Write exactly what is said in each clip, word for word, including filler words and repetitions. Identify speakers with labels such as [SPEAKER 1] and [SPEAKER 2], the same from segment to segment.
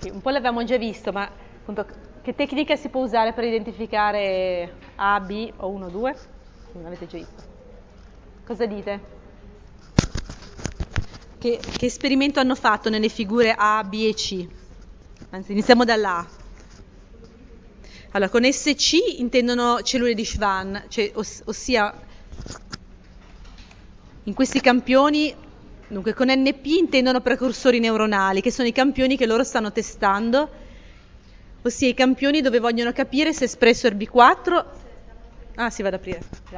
[SPEAKER 1] Sì, un po' l'avevamo già visto, ma appunto, che tecnica si può usare per identificare A, B o uno, due? Non l'avete già visto. Cosa dite? Che, che esperimento hanno fatto nelle figure A, B e C? Anzi, iniziamo dall'A. Allora, con S C intendono cellule di Schwann, cioè, oss- ossia in questi campioni, dunque con N P intendono precursori neuronali, che sono i campioni che loro stanno testando, ossia i campioni dove vogliono capire se è espresso R B quattro. Ah, si va ad aprire. Già.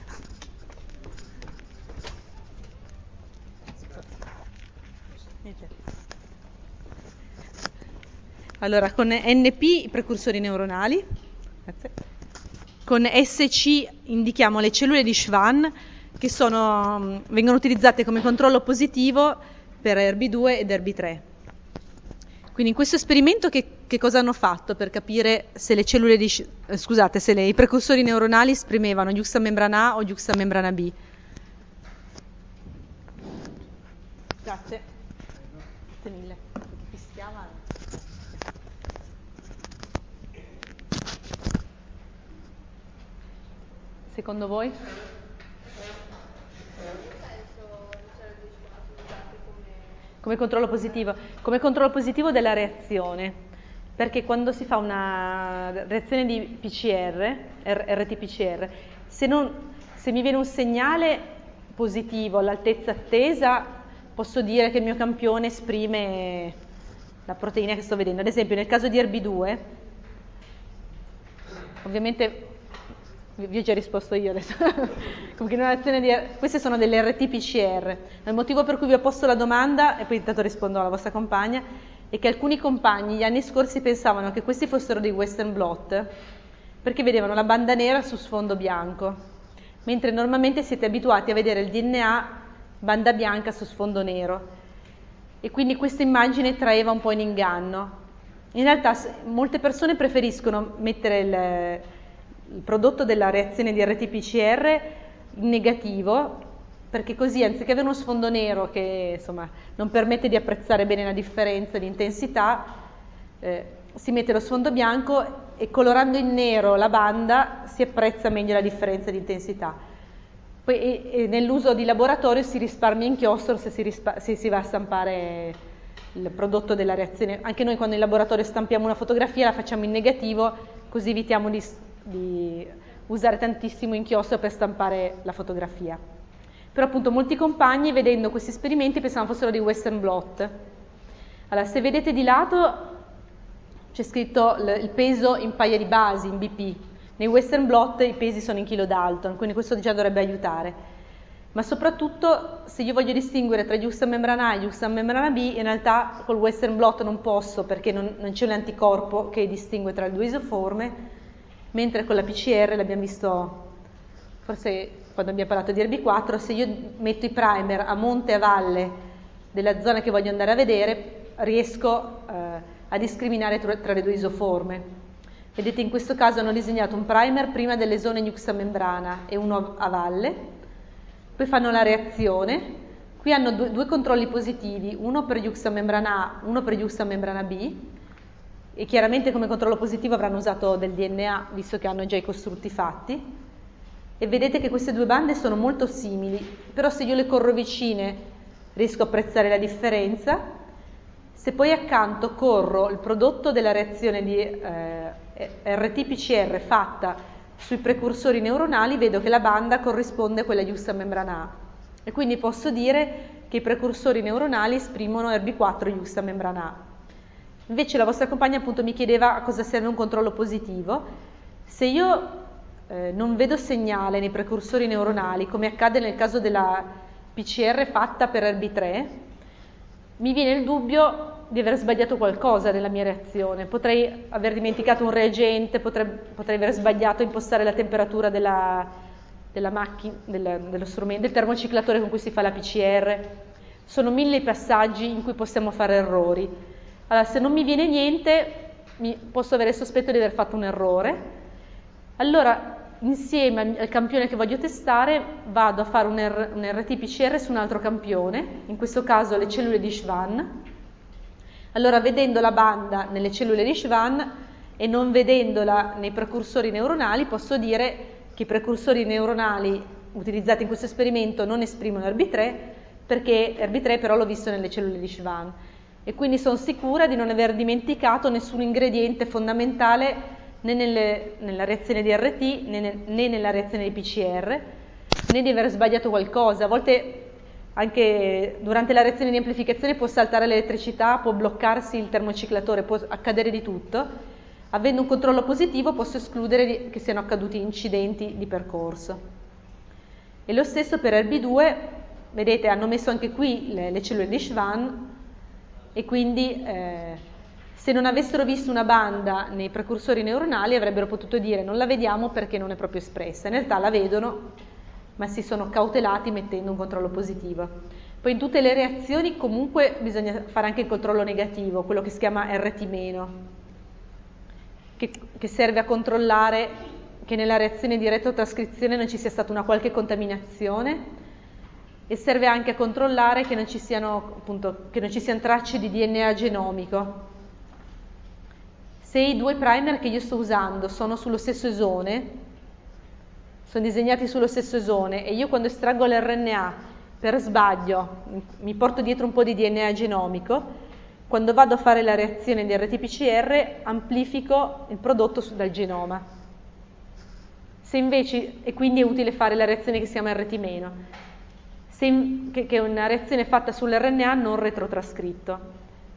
[SPEAKER 1] Allora, con N P i precursori neuronali, grazie. Con S C indichiamo le cellule di Schwann, che sono, vengono utilizzate come controllo positivo per R B due ed R B tre. Quindi in questo esperimento che, che cosa hanno fatto per capire se le cellule di, eh, scusate, se le, i precursori neuronali esprimevano giustamembrana A o giustamembrana B? Grazie. Grazie mille. Chi si chiama? Secondo voi? Come controllo positivo, come controllo positivo della reazione, perché quando si fa una reazione di P C R, R T P C R, se, non, se mi viene un segnale positivo all'altezza attesa, posso dire che il mio campione esprime la proteina che sto vedendo. Ad esempio, nel caso di R B due, ovviamente vi ho già risposto io adesso. Comunque in una reazione di, queste sono delle R T P C R. Il motivo per cui vi ho posto la domanda, e poi intanto rispondo alla vostra compagna, è che alcuni compagni gli anni scorsi pensavano che questi fossero dei Western blot perché vedevano la banda nera su sfondo bianco, mentre normalmente siete abituati a vedere il D N A banda bianca su sfondo nero, e quindi questa immagine traeva un po' in inganno. In realtà molte persone preferiscono mettere il il prodotto della reazione di R T P C R in negativo, perché così anziché avere uno sfondo nero che insomma non permette di apprezzare bene la differenza di intensità, eh, si mette lo sfondo bianco e colorando in nero la banda si apprezza meglio la differenza di intensità. Poi e, e nell'uso di laboratorio si risparmia inchiostro se si, rispa- se si va a stampare il prodotto della reazione. Anche noi quando in laboratorio stampiamo una fotografia la facciamo in negativo, così evitiamo di di usare tantissimo inchiostro per stampare la fotografia. Però appunto molti compagni vedendo questi esperimenti pensavano fossero dei Western blot. Allora, se vedete di lato c'è scritto il peso in paia di basi, in B P. Nei Western blot i pesi sono in kilodalton, quindi questo già dovrebbe aiutare. Ma soprattutto se io voglio distinguere tra giustamembrana A e giustamembrana B, in realtà col Western blot non posso, perché non, non c'è un anticorpo che distingue tra le due isoforme, mentre con la P C R l'abbiamo visto, forse quando abbiamo parlato di R B quattro, se io metto i primer a monte e a valle della zona che voglio andare a vedere, riesco eh, a discriminare tra, tra le due isoforme. Vedete, in questo caso hanno disegnato un primer prima delle zone giustamembrana e uno a valle, poi fanno la reazione, qui hanno due, due controlli positivi, uno per giustamembrana A, uno per giustamembrana B, e chiaramente come controllo positivo avranno usato del D N A, visto che hanno già i costrutti fatti, e vedete che queste due bande sono molto simili, però se io le corro vicine riesco a apprezzare la differenza. Se poi accanto corro il prodotto della reazione di eh, R T P C R fatta sui precursori neuronali, vedo che la banda corrisponde a quella giustamembrana A, e quindi posso dire che i precursori neuronali esprimono R B quattro giustamembrana A. Invece la vostra compagna appunto mi chiedeva a cosa serve un controllo positivo. Se io eh, non vedo segnale nei precursori neuronali, come accade nel caso della P C R fatta per R B tre, mi viene il dubbio di aver sbagliato qualcosa nella mia reazione. Potrei aver dimenticato un reagente, potrei, potrei aver sbagliato a impostare la temperatura della, della macchina, del, dello strumento, del termociclatore con cui si fa la P C R. Sono mille i passaggi in cui possiamo fare errori. Allora, se non mi viene niente, mi, posso avere il sospetto di aver fatto un errore. Allora, insieme al campione che voglio testare, vado a fare un, R, un R T P C R su un altro campione, in questo caso le cellule di Schwann. Allora, vedendo la banda nelle cellule di Schwann e non vedendola nei precursori neuronali, posso dire che i precursori neuronali utilizzati in questo esperimento non esprimono R B tre, perché R B tre però l'ho visto nelle cellule di Schwann. E quindi sono sicura di non aver dimenticato nessun ingrediente fondamentale né nelle, nella reazione di R T né, né nella reazione di P C R, né di aver sbagliato qualcosa. A volte anche durante la reazione di amplificazione può saltare l'elettricità, può bloccarsi il termociclatore, può accadere di tutto. Avendo un controllo positivo posso escludere che siano accaduti incidenti di percorso. E lo stesso per R B due, vedete, hanno messo anche qui le, le cellule di Schwann, e quindi eh, se non avessero visto una banda nei precursori neuronali avrebbero potuto dire non la vediamo perché non è proprio espressa. In realtà la vedono, ma si sono cautelati mettendo un controllo positivo. Poi in tutte le reazioni comunque bisogna fare anche il controllo negativo, quello che si chiama R T meno, che, che serve a controllare che nella reazione di retrotrascrizione non ci sia stata una qualche contaminazione, e serve anche a controllare che non ci siano, appunto, che non ci siano tracce di D N A genomico. Se i due primer che io sto usando sono sullo stesso esone, sono disegnati sullo stesso esone, e io quando estraggo l'R N A per sbaglio mi porto dietro un po' di D N A genomico, quando vado a fare la reazione di R T P C R amplifico il prodotto dal genoma. Se invece, e quindi è utile fare la reazione che si chiama R T meno, se in, che, che è una reazione fatta sull'R N A non retrotrascritto.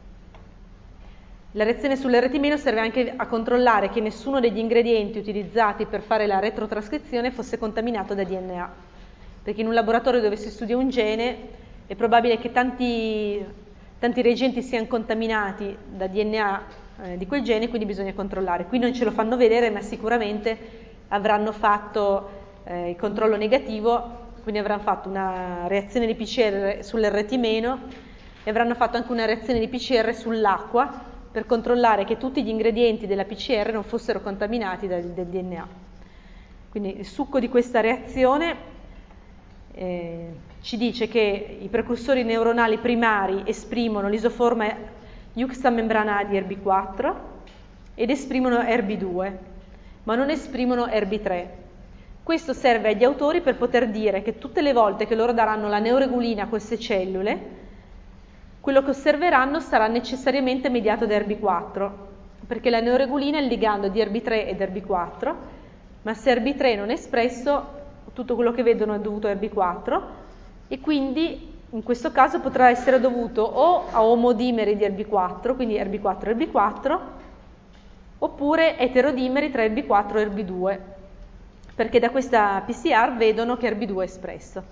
[SPEAKER 1] La reazione sull'R T meno serve anche a controllare che nessuno degli ingredienti utilizzati per fare la retrotrascrizione fosse contaminato da D N A, perché in un laboratorio dove si studia un gene è probabile che tanti, tanti reagenti siano contaminati da D N A eh, di quel gene, quindi bisogna controllare. Qui non ce lo fanno vedere, ma sicuramente avranno fatto eh, il controllo negativo, quindi avranno fatto una reazione di P C R sull'R T meno e avranno fatto anche una reazione di P C R sull'acqua, per controllare che tutti gli ingredienti della P C R non fossero contaminati dal, del D N A. Quindi il succo di questa reazione eh, ci dice che i precursori neuronali primari esprimono l'isoforma juxtamembrana A di R B quattro ed esprimono R B due, ma non esprimono R B tre. Questo serve agli autori per poter dire che tutte le volte che loro daranno la neuregulina a queste cellule, quello che osserveranno sarà necessariamente mediato da R B quattro, perché la neuregulina è il ligando di R B tre ed R B quattro, ma se R B tre non è espresso, tutto quello che vedono è dovuto a R B quattro, e quindi in questo caso potrà essere dovuto o a omodimeri di R B quattro, quindi R B quattro e R B quattro, oppure eterodimeri tra R B quattro e R B due, perché da questa P C R vedono che R B due è espresso.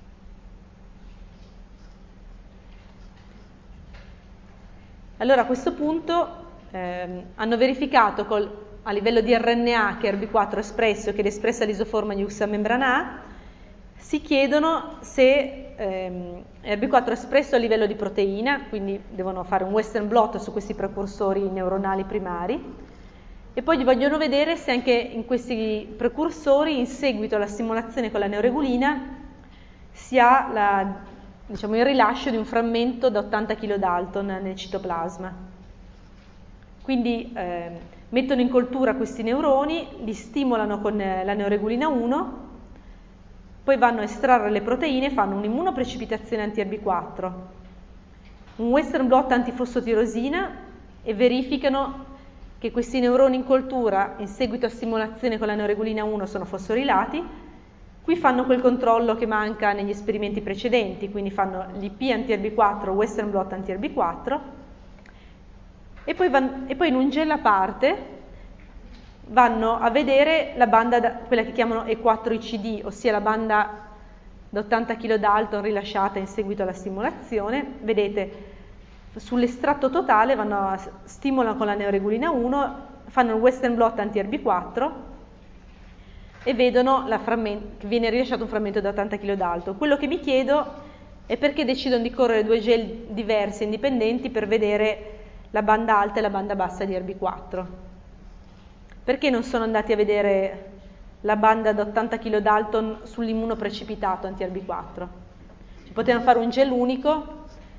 [SPEAKER 1] Allora a questo punto ehm, hanno verificato col, a livello di R N A che R B quattro è espresso e che è espressa l'isoforma juxtamembrana A, si chiedono se ehm, R B quattro è espresso a livello di proteina, quindi devono fare un Western blot su questi precursori neuronali primari, e poi vogliono vedere se anche in questi precursori, in seguito alla stimolazione con la neuregulina, si ha la diciamo il rilascio di un frammento da ottanta kilodalton nel citoplasma. Quindi eh, mettono in coltura questi neuroni, li stimolano con la neuregulina uno, poi vanno a estrarre le proteine, fanno un'immunoprecipitazione anti R B quattro, un Western blot antifosfotirosina e verificano che questi neuroni in coltura in seguito a stimolazione con la neuregulina uno sono fosforilati. Qui fanno quel controllo che manca negli esperimenti precedenti, quindi fanno l'I P anti R B quattro, Western blot anti R B quattro, e poi, van, e poi in un gel a parte vanno a vedere la banda, da, quella che chiamano E quattro I C D, ossia la banda da ottanta kilodalton rilasciata in seguito alla stimolazione. Vedete, sull'estratto totale vanno a, stimolano con la neuregulina uno, fanno il Western blot anti R B quattro, e vedono la frammento, che viene rilasciato un frammento da ottanta kilodalton. Quello che mi chiedo è perché decidono di correre due gel diversi, indipendenti, per vedere la banda alta e la banda bassa di R B quattro. Perché non sono andati a vedere la banda da ottanta kilodalton sull'immunoprecipitato anti R B quattro? Ci potevano fare un gel unico,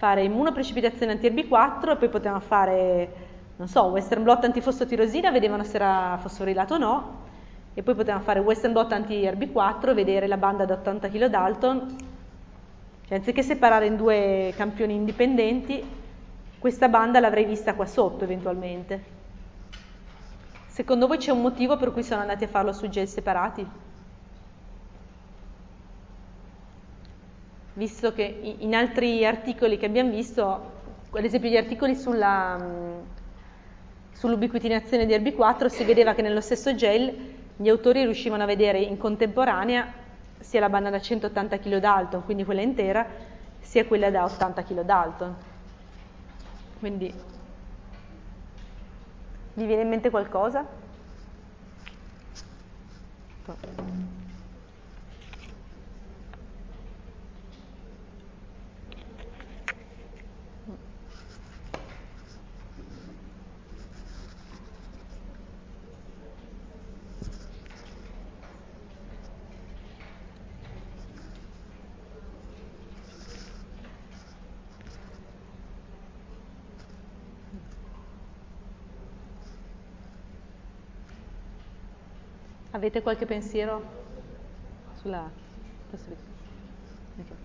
[SPEAKER 1] fare immunoprecipitazione anti-R B quattro e poi potevano fare, non so, Western blot antifosfotirosina, vedevano se era fosforilato o no, e poi potevano fare Western blot anti-R B quattro e vedere la banda da ottanta kilodalton. Cioè, anziché separare in due campioni indipendenti, questa banda l'avrei vista qua sotto eventualmente. Secondo voi c'è un motivo per cui sono andati a farlo su gel separati? Visto che in altri articoli che abbiamo visto, ad esempio gli articoli sulla, sull'ubiquitinazione di R B quattro, si vedeva che nello stesso gel gli autori riuscivano a vedere in contemporanea sia la banda da centottanta kilodalton, quindi quella intera, sia quella da ottanta kilodalton. Quindi vi viene in mente qualcosa? Avete qualche pensiero sulla possibilità? Okay.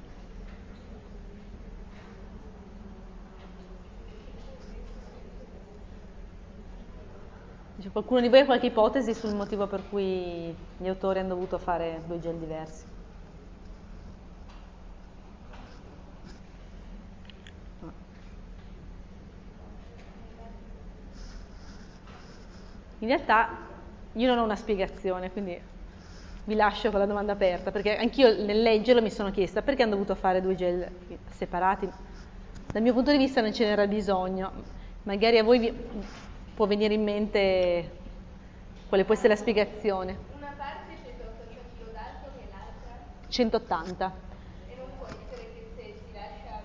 [SPEAKER 1] Dice, qualcuno di voi ha qualche ipotesi sul motivo per cui gli autori hanno dovuto fare due gel diversi? No. In realtà io non ho una spiegazione, quindi vi lascio con la domanda aperta, perché anch'io nel leggerlo mi sono chiesta perché hanno dovuto fare due gel separati. Dal mio punto di vista non ce n'era bisogno, magari a voi vi può venire in mente quale può essere la spiegazione.
[SPEAKER 2] Una parte centottanta kilodalton e l'altra?
[SPEAKER 1] centottanta.
[SPEAKER 2] E non può essere che se si lascia,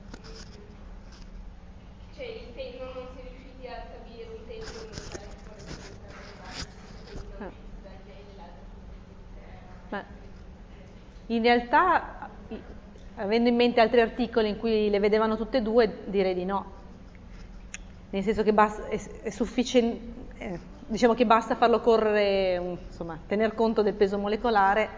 [SPEAKER 2] cioè il tempo non si è riusciti a stabilire un tempo in modo tale che può essere dal gel l'altro.
[SPEAKER 1] Ma in realtà, avendo in mente altri articoli in cui le vedevano tutte e due, direi di no. Nel senso che basta, è, è sufficiente, eh, diciamo che basta farlo correre, insomma, tener conto del peso molecolare.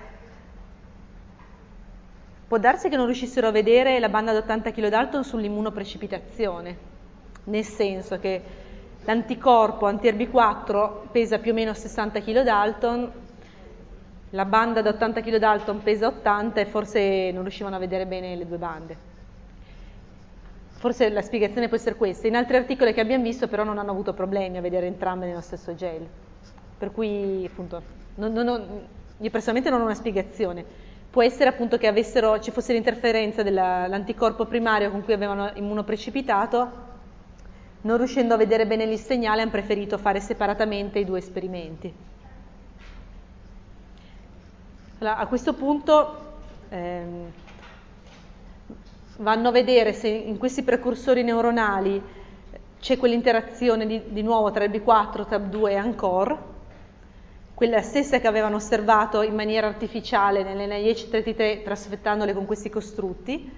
[SPEAKER 1] Può darsi che non riuscissero a vedere la banda da ottanta kilodalton sull'immunoprecipitazione, nel senso che l'anticorpo anti-R B quattro pesa più o meno sessanta kilodalton, la banda da ottanta kilodalton pesa ottanta e forse non riuscivano a vedere bene le due bande. Forse la spiegazione può essere questa. In altri articoli che abbiamo visto però non hanno avuto problemi a vedere entrambe nello stesso gel. Per cui appunto non, non, non, io personalmente non ho una spiegazione. Può essere appunto che avessero, ci fosse l'interferenza dell'anticorpo primario con cui avevano immunoprecipitato, non riuscendo a vedere bene il segnale hanno preferito fare separatamente i due esperimenti. Allora, a questo punto ehm, vanno a vedere se in questi precursori neuronali c'è quell'interazione di, di nuovo tra R B quattro, T A B due e ANCOR, quella stessa che avevano osservato in maniera artificiale nell'N I H trentatré trasfettandole con questi costrutti,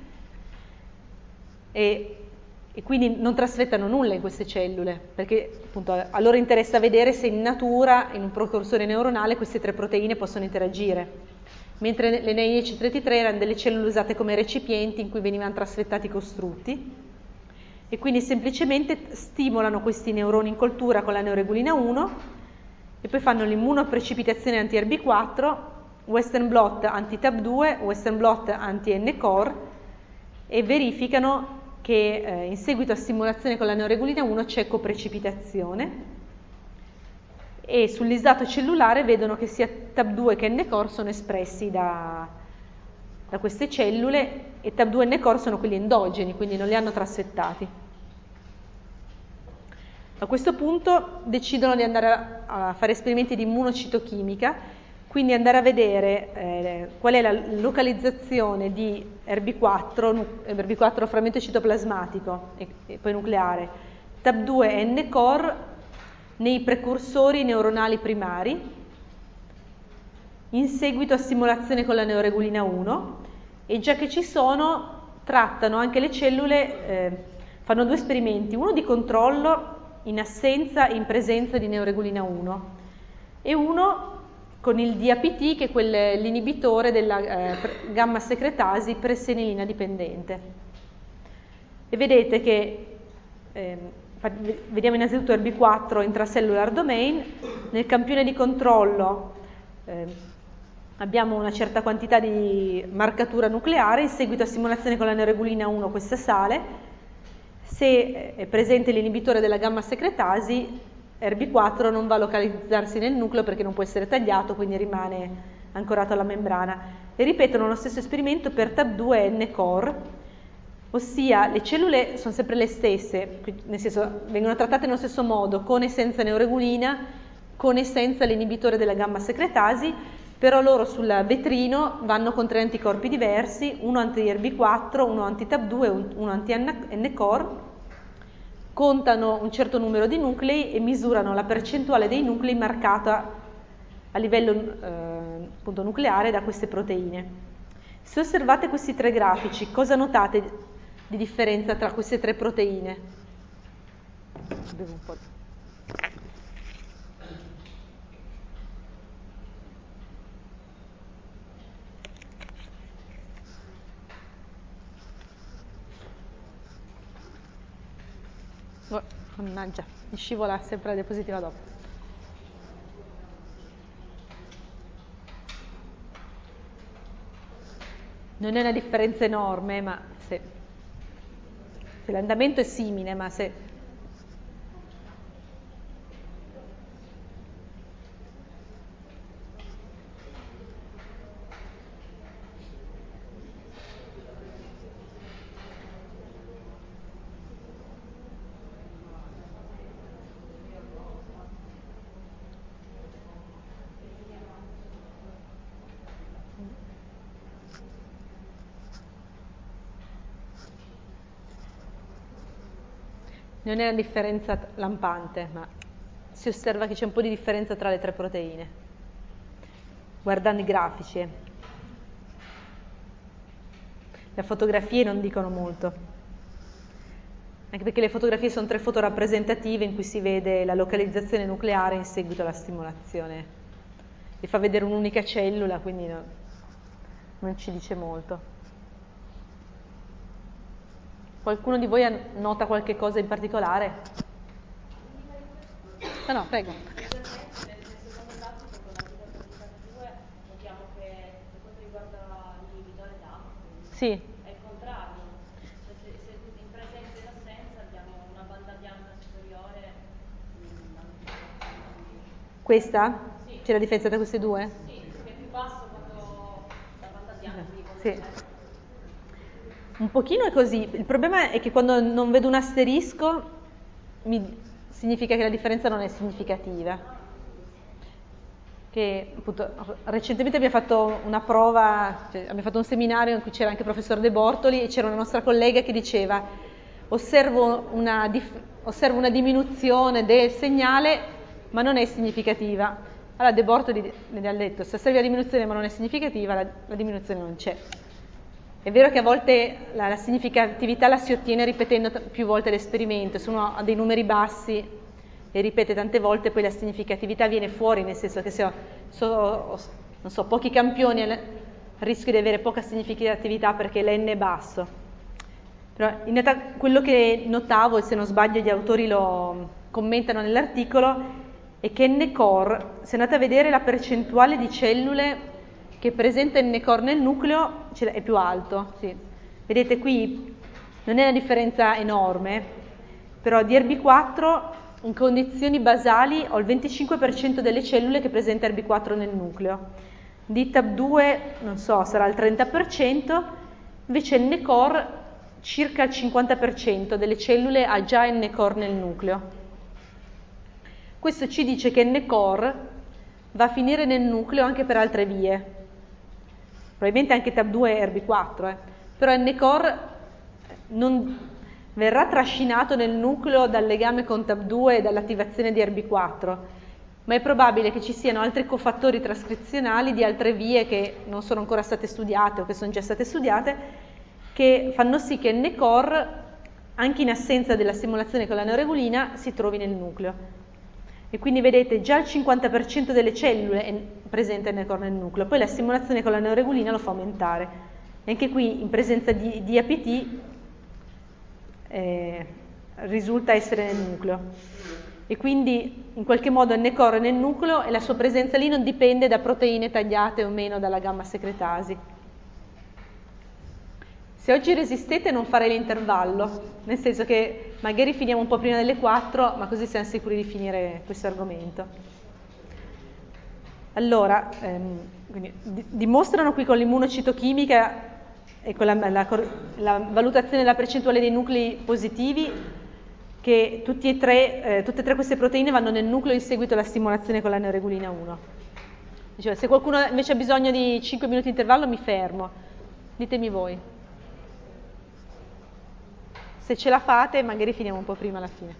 [SPEAKER 1] e, e quindi non trasfettano nulla in queste cellule, perché appunto a loro interessa vedere se in natura, in un precursore neuronale, queste tre proteine possono interagire. Mentre le N I H trentatré erano delle cellule usate come recipienti in cui venivano trasfettati i costrutti, e quindi semplicemente stimolano questi neuroni in coltura con la neuregulina uno e poi fanno l'immunoprecipitazione anti-R B quattro, Western blot anti-T A B due, Western blot anti-N C O R, e verificano che eh, in seguito a stimolazione con la neuregulina uno c'è coprecipitazione, e sull'isdato cellulare vedono che sia T A B due che N C O R sono espressi da, da queste cellule, e T A B due e N C O R sono quelli endogeni, quindi non li hanno trasfettati. A questo punto decidono di andare a, a fare esperimenti di immunocitochimica, quindi andare a vedere eh, qual è la localizzazione di R B quattro, R B quattro frammento citoplasmatico e, e poi nucleare, T A B due e N C O R nei precursori neuronali primari in seguito a stimolazione con la neuregulina uno, e già che ci sono trattano anche le cellule, eh, fanno due esperimenti, uno di controllo in assenza e in presenza di neuregulina uno e uno con il D A P T, che è quel, l'inibitore della eh, gamma secretasi presenilina dipendente. E vedete che, eh, vediamo innanzitutto R B quattro intracellular domain, nel campione di controllo eh, abbiamo una certa quantità di marcatura nucleare, in seguito a simulazione con la neuregulina uno questa sale. Se è presente l'inibitore della gamma secretasi, R B quattro non va a localizzarsi nel nucleo perché non può essere tagliato, quindi rimane ancorato alla membrana. E ripetono lo stesso esperimento per T A B due e N-core, ossia le cellule sono sempre le stesse, nel senso vengono trattate nello stesso modo, con e senza neuregulina, con e senza l'inibitore della gamma secretasi, però loro sul vetrino vanno con tre anticorpi diversi, uno anti-R B quattro, uno anti-T A B due, uno anti-N-core, contano un certo numero di nuclei e misurano la percentuale dei nuclei marcata a livello eh, appunto, nucleare da queste proteine. Se osservate questi tre grafici, cosa notate di differenza tra queste tre proteine? Bevo un po'. Oh, mannaggia, mi scivola sempre la diapositiva dopo. Non è una differenza enorme, ma se, se l'andamento è simile, ma se... Non è una differenza lampante, ma si osserva che c'è un po' di differenza tra le tre proteine, guardando i grafici. Eh. Le fotografie non dicono molto, anche perché le fotografie sono tre foto rappresentative in cui si vede la localizzazione nucleare in seguito alla stimolazione. Vi fa vedere un'unica cellula, quindi no, non ci dice molto. Qualcuno di voi nota qualche cosa in particolare? No, no, prego.
[SPEAKER 3] Nel secondo grafico con la due notiamo che per quanto riguarda l'inibitore D A P,
[SPEAKER 1] sì.
[SPEAKER 3] È il contrario, cioè se, se in presenza e in assenza abbiamo una banda bianca superiore.
[SPEAKER 1] Questa?
[SPEAKER 3] Sì.
[SPEAKER 1] C'è la differenza tra queste due?
[SPEAKER 3] Sì, che è più basso quando la banda bianca quindi quando
[SPEAKER 1] Sì.
[SPEAKER 3] c'è.
[SPEAKER 1] Un pochino è così, il problema è che quando non vedo un asterisco mi, significa che la differenza non è significativa. Che appunto recentemente abbiamo fatto una prova, cioè, abbiamo fatto un seminario in cui c'era anche il professor De Bortoli e c'era una nostra collega che diceva osservo una, dif- osservo una diminuzione del segnale ma non è significativa. Allora De Bortoli ne ha detto se osservi la diminuzione ma non è significativa la, la diminuzione non c'è. È vero che a volte la, la significatività la si ottiene ripetendo t- più volte l'esperimento, se uno ha dei numeri bassi e ripete tante volte poi la significatività viene fuori, nel senso che se ho, so, ho non so, pochi campioni rischio di avere poca significatività perché l'N è basso. Però in realtà quello che notavo, e se non sbaglio gli autori lo commentano nell'articolo, è che N-core, se andate a vedere la percentuale di cellule che presenta il N-core nel nucleo è più alto, sì. Vedete qui non è una differenza enorme, però di R B quattro in condizioni basali ho il venticinque per cento delle cellule che presenta R B quattro nel nucleo, di T A B due non so, sarà il trenta per cento, invece il N-core circa il cinquanta per cento delle cellule ha già il N-core nel nucleo. Questo ci dice che il N-core va a finire nel nucleo anche per altre vie. Probabilmente anche T A B due e R B quattro, eh. Però il N-core non verrà trascinato nel nucleo dal legame con T A B due e dall'attivazione di R B quattro, ma è probabile che ci siano altri cofattori trascrizionali di altre vie che non sono ancora state studiate o che sono già state studiate che fanno sì che N-core, anche in assenza della stimolazione con la neoregulina, si trovi nel nucleo. E quindi vedete già il cinquanta per cento delle cellule è presente N-core nel nucleo, poi la stimolazione con la neoregulina lo fa aumentare. E anche qui in presenza di, di A P T eh, risulta essere nel nucleo. E quindi in qualche modo N-core è nel nucleo e la sua presenza lì non dipende da proteine tagliate o meno dalla gamma secretasi. Se oggi resistete non farei l'intervallo, nel senso che magari finiamo un po' prima delle quattro, ma così siamo sicuri di finire questo argomento. Allora, ehm, quindi, di, dimostrano qui con l'immunocitochimica e con la, la, la valutazione della percentuale dei nuclei positivi che tutti e tre, eh, tutte e tre queste proteine vanno nel nucleo in seguito alla stimolazione con la neoregulina uno. Diceva, se qualcuno invece ha bisogno di cinque minuti di intervallo mi fermo, ditemi voi. Se ce la fate magari finiamo un po' prima alla fine.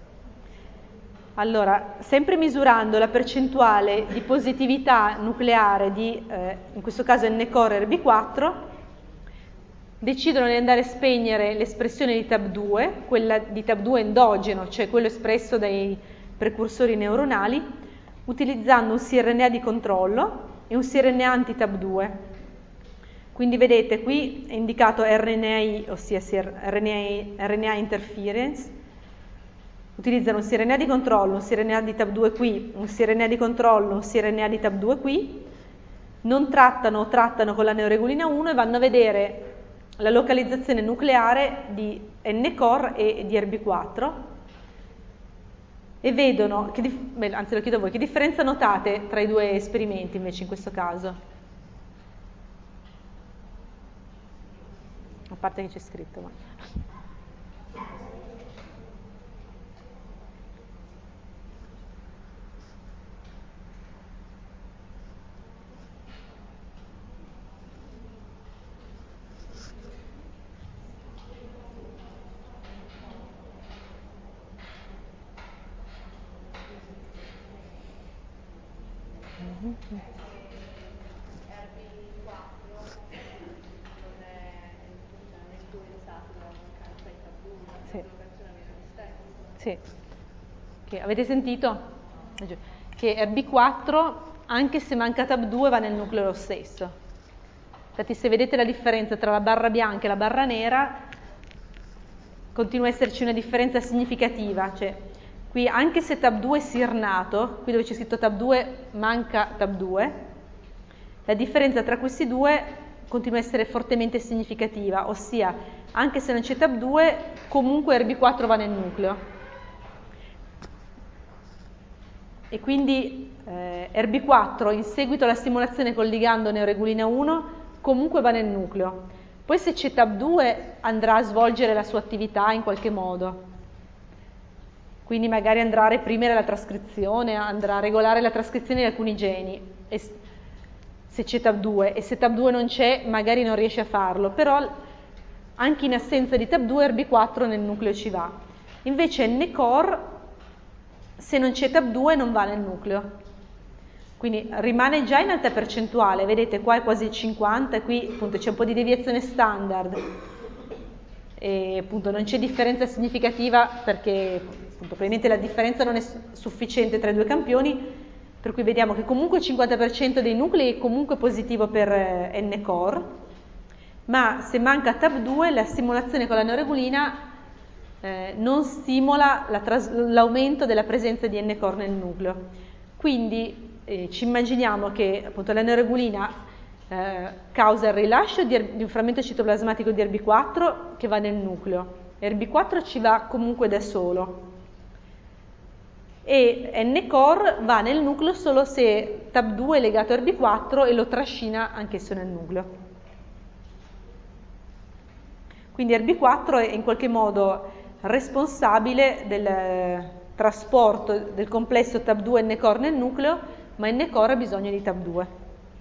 [SPEAKER 1] Allora, sempre misurando la percentuale di positività nucleare di, eh, in questo caso N-core R B quattro, decidono di andare a spegnere l'espressione di T A B due, quella di T A B due endogeno, cioè quello espresso dai precursori neuronali, utilizzando un C R N A di controllo e un C R N A anti-T A B due. Quindi vedete qui è indicato R N A, ossia R N A, R N A interference. Utilizzano un C R N A di controllo, un C R N A di T A B due qui, un C R N A di controllo, un C R N A di T A B due qui. Non trattano o trattano con la neoregulina uno e vanno a vedere la localizzazione nucleare di N-core e di R B quattro e vedono, che dif- beh, anzi lo chiedo a voi, che differenza notate tra i due esperimenti invece in questo caso? A parte che c'è scritto, ma...
[SPEAKER 3] R B quattro non è influenzato dalla mancanza di T A B due,
[SPEAKER 1] Sì.
[SPEAKER 3] è un'operazione stesso.
[SPEAKER 1] Sì. Che avete sentito? Che R B quattro, anche se manca T A B due, va nel nucleo lo stesso. Infatti se vedete la differenza tra la barra bianca e la barra nera, continua a esserci una differenza significativa, cioè qui anche se T A B due è sirnato, qui dove c'è scritto T A B due manca T A B due, la differenza tra questi due continua a essere fortemente significativa, ossia anche se non c'è T A B due comunque R B quattro va nel nucleo. E quindi eh, R B quattro in seguito alla stimolazione col ligando neoregulina uno comunque va nel nucleo. Poi se c'è T A B due andrà a svolgere la sua attività in qualche modo. Quindi magari andrà a reprimere la trascrizione, andrà a regolare la trascrizione di alcuni geni, e se c'è T A B due, e se T A B due non c'è magari non riesce a farlo, però anche in assenza di T A B due R B quattro nel nucleo ci va. Invece N-core, se non c'è T A B due non va nel nucleo, quindi rimane già in alta percentuale, vedete qua è quasi il cinquanta, qui appunto c'è un po' di deviazione standard, e appunto non c'è differenza significativa perché appunto, probabilmente la differenza non è sufficiente tra i due campioni, per cui vediamo che comunque il cinquanta per cento dei nuclei è comunque positivo per N-core, ma se manca T A B due la stimolazione con la neoregulina eh, non stimola la tras- l'aumento della presenza di N-core nel nucleo. Quindi eh, ci immaginiamo che appunto la neoregulina Eh, causa il rilascio di, di un frammento citoplasmatico di R B quattro che va nel nucleo. R B quattro ci va comunque da solo e N-core va nel nucleo solo se T A B due è legato a R B quattro e lo trascina anch'esso nel nucleo. Quindi R B quattro è in qualche modo responsabile del trasporto del complesso T A B due N-core nel nucleo, ma N-core ha bisogno di T A B due.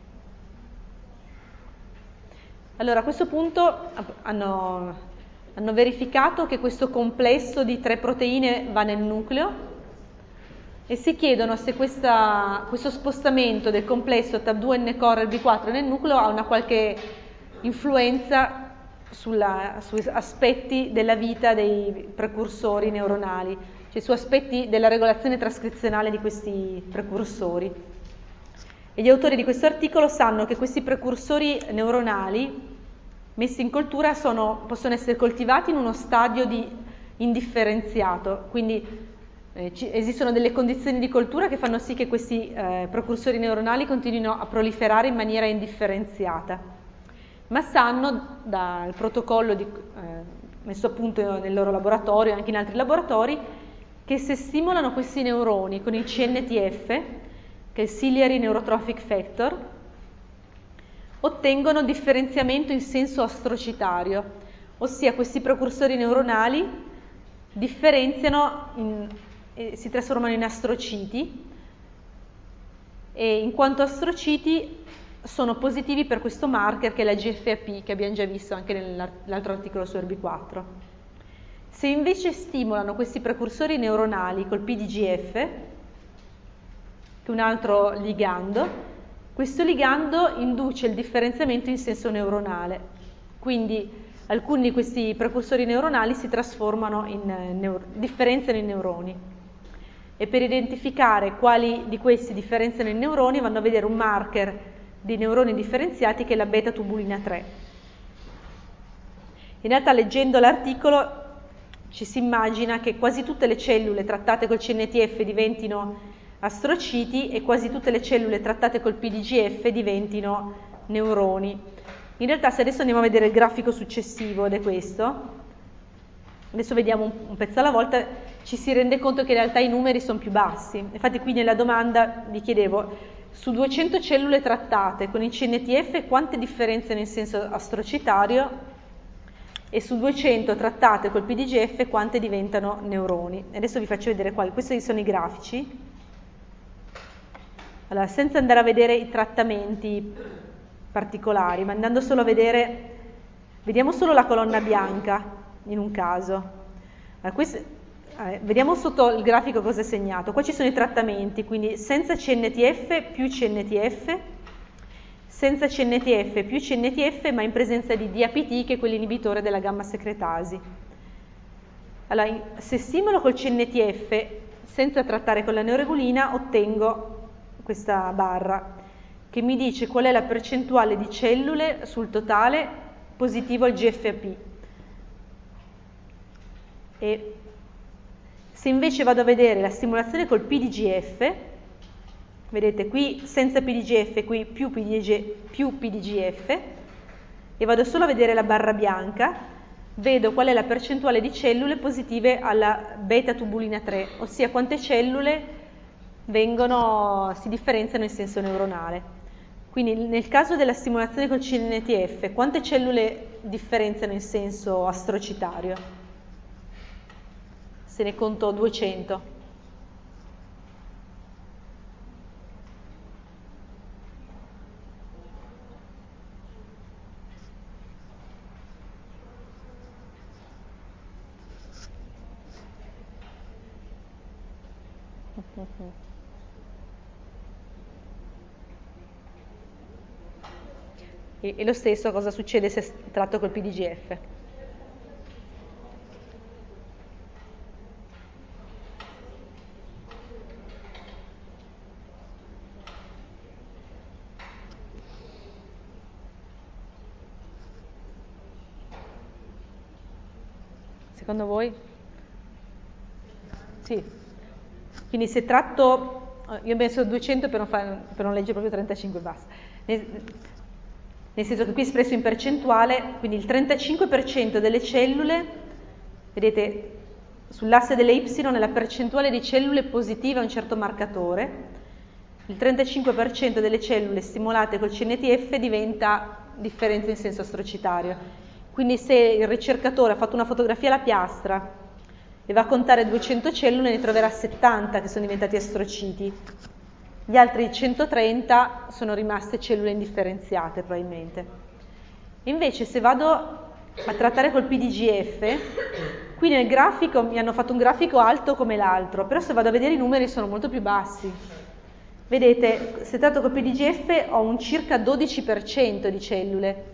[SPEAKER 1] Allora a questo punto hanno, hanno verificato che questo complesso di tre proteine va nel nucleo e si chiedono se questa, questo spostamento del complesso T A B due N-core R B quattro nel nucleo ha una qualche influenza sulla, su aspetti della vita dei precursori neuronali, cioè su aspetti della regolazione trascrizionale di questi precursori. E gli autori di questo articolo sanno che questi precursori neuronali messi in coltura sono, possono essere coltivati in uno stadio di indifferenziato, quindi eh, ci, esistono delle condizioni di coltura che fanno sì che questi eh, precursori neuronali continuino a proliferare in maniera indifferenziata, ma sanno dal protocollo di, eh, messo a punto nel loro laboratorio e anche in altri laboratori che se stimolano questi neuroni con il C N T F, che è il Ciliary Neurotrophic Factor, ottengono differenziamento in senso astrocitario, ossia questi precursori neuronali differenziano, in, eh, si trasformano in astrociti e in quanto astrociti sono positivi per questo marker che è la G F A P, che abbiamo già visto anche nell'altro articolo su R B quattro. Se invece stimolano questi precursori neuronali col P D G F, che è un altro ligando, questo ligando induce il differenziamento in senso neuronale, quindi alcuni di questi precursori neuronali si trasformano in neur- differenziano in neuroni. E per identificare quali di questi differenziano in neuroni vanno a vedere un marker di neuroni differenziati che è la beta-tubulina tre. In realtà leggendo l'articolo ci si immagina che quasi tutte le cellule trattate col C N T F diventino astrociti e quasi tutte le cellule trattate col P D G F diventino neuroni. In realtà se adesso andiamo a vedere il grafico successivo ed è questo, adesso vediamo un, un pezzo alla volta, ci si rende conto che in realtà i numeri sono più bassi. Infatti qui nella domanda vi chiedevo, su duecento cellule trattate con il C N T F quante differenziano in senso astrocitario e su duecento trattate col P D G F quante diventano neuroni. Adesso vi faccio vedere quali, questi sono i grafici. Allora, senza andare a vedere i trattamenti particolari, ma andando solo a vedere, vediamo solo la colonna bianca in un caso. Allora, questo, eh, vediamo sotto il grafico cosa è segnato. Qua ci sono i trattamenti, quindi senza C N T F più C N T F, senza C N T F più C N T F, ma in presenza di D A P T, che è quell'inibitore della gamma secretasi. Allora, se stimolo col C N T F senza trattare con la neuregolina, ottengo questa barra che mi dice qual è la percentuale di cellule sul totale positivo al G F A P. E se invece vado a vedere la stimolazione col P D G F, vedete qui senza P D G F, qui più P D G, più P D G F, e vado solo a vedere la barra bianca, vedo qual è la percentuale di cellule positive alla beta-tubulina tre, ossia quante cellule vengono, si differenziano in senso neuronale. Quindi nel caso della stimolazione col C N T F, quante cellule differenziano in senso astrocitario? Se ne conto duecento. E, e lo stesso cosa succede se tratto col P D G F? Secondo voi? Sì. Quindi se tratto, io ho messo duecento per non, fare, per non leggere proprio trentacinque, basta. Nel, nel senso che qui è espresso in percentuale, quindi il trentacinque per cento delle cellule, vedete, sull'asse delle Y è la percentuale di cellule positive a un certo marcatore, il trentacinque per cento delle cellule stimolate col C N T F diventa differenza in senso astrocitario. Quindi se il ricercatore ha fatto una fotografia alla piastra e va a contare duecento cellule, ne troverà settanta che sono diventati astrociti. Gli altri centotrenta sono rimaste cellule indifferenziate probabilmente. Invece se vado a trattare col P D G F, qui nel grafico mi hanno fatto un grafico alto come l'altro, però se vado a vedere i numeri sono molto più bassi. Vedete, se tratto col P D G F ho un circa dodici per cento di cellule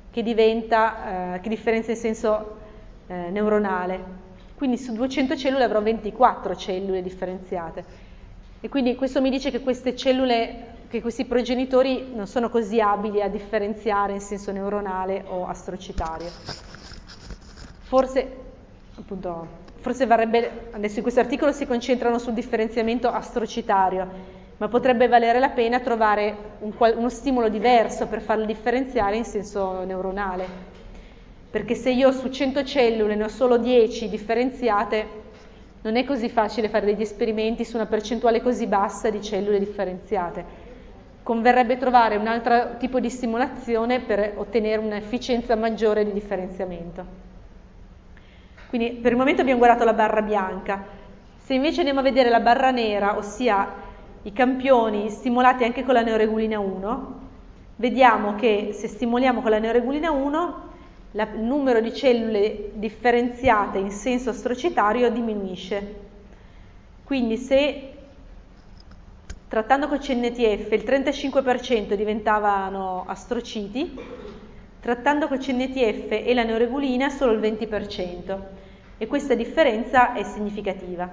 [SPEAKER 1] che diventa, eh, che differenzia in senso eh, neuronale. Quindi su duecento cellule avrò ventiquattro cellule differenziate. E quindi questo mi dice che queste cellule, che questi progenitori non sono così abili a differenziare in senso neuronale o astrocitario. Forse, appunto, forse varrebbe, adesso in questo articolo si concentrano sul differenziamento astrocitario, ma potrebbe valere la pena trovare un, uno stimolo diverso per farlo differenziare in senso neuronale. Perché se io su cento cellule ne ho solo dieci differenziate, non è così facile fare degli esperimenti su una percentuale così bassa di cellule differenziate. Converrebbe trovare un altro tipo di stimolazione per ottenere un'efficienza maggiore di differenziamento. Quindi per il momento abbiamo guardato la barra bianca. Se invece andiamo a vedere la barra nera, ossia i campioni stimolati anche con la neoregulina uno, vediamo che se stimoliamo con la neoregulina uno, la, il numero di cellule differenziate in senso astrocitario diminuisce. Quindi se trattando con C N T F il trentacinque per cento diventavano astrociti, trattando con C N T F e la neoregulina solo il venti per cento, e questa differenza è significativa.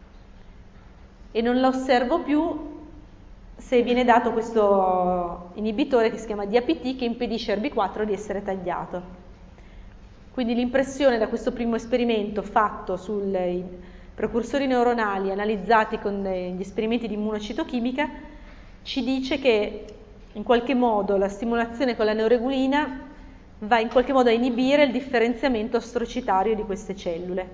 [SPEAKER 1] E non la osservo più se viene dato questo inibitore che si chiama D A P T, che impedisce R B quattro di essere tagliato. Quindi l'impressione da questo primo esperimento fatto sui precursori neuronali analizzati con gli esperimenti di immunocitochimica ci dice che in qualche modo la stimolazione con la neoregulina va in qualche modo a inibire il differenziamento astrocitario di queste cellule.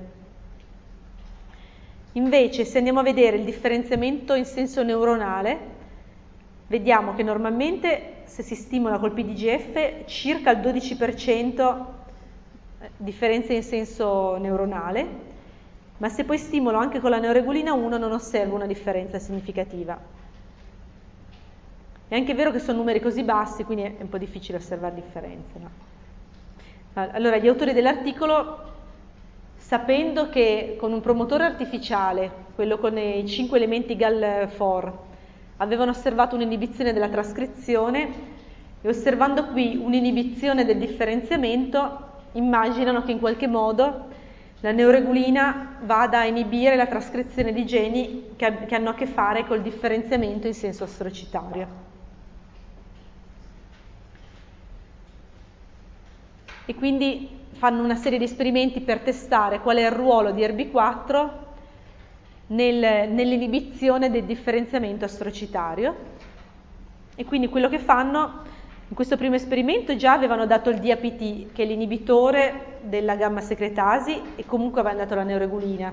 [SPEAKER 1] Invece, se andiamo a vedere il differenziamento in senso neuronale, vediamo che normalmente se si stimola col P D G F circa il dodici per cento differenzia in senso neuronale, ma se poi stimolo anche con la neoregulina uno non osservo una differenza significativa. È anche vero che sono numeri così bassi, quindi è un po' difficile osservare differenze, no? Allora, gli autori dell'articolo, sapendo che con un promotore artificiale, quello con i cinque elementi Gal quattro, avevano osservato un'inibizione della trascrizione, e osservando qui un'inibizione del differenziamento, immaginano che in qualche modo la neoregulina vada a inibire la trascrizione di geni che, che hanno a che fare col differenziamento in senso astrocitario. E quindi fanno una serie di esperimenti per testare qual è il ruolo di R B quattro nel, nell'inibizione del differenziamento astrocitario. E quindi quello che fanno, in questo primo esperimento già avevano dato il D A P T, che è l'inibitore della gamma secretasi, e comunque avevano dato la neoregulina.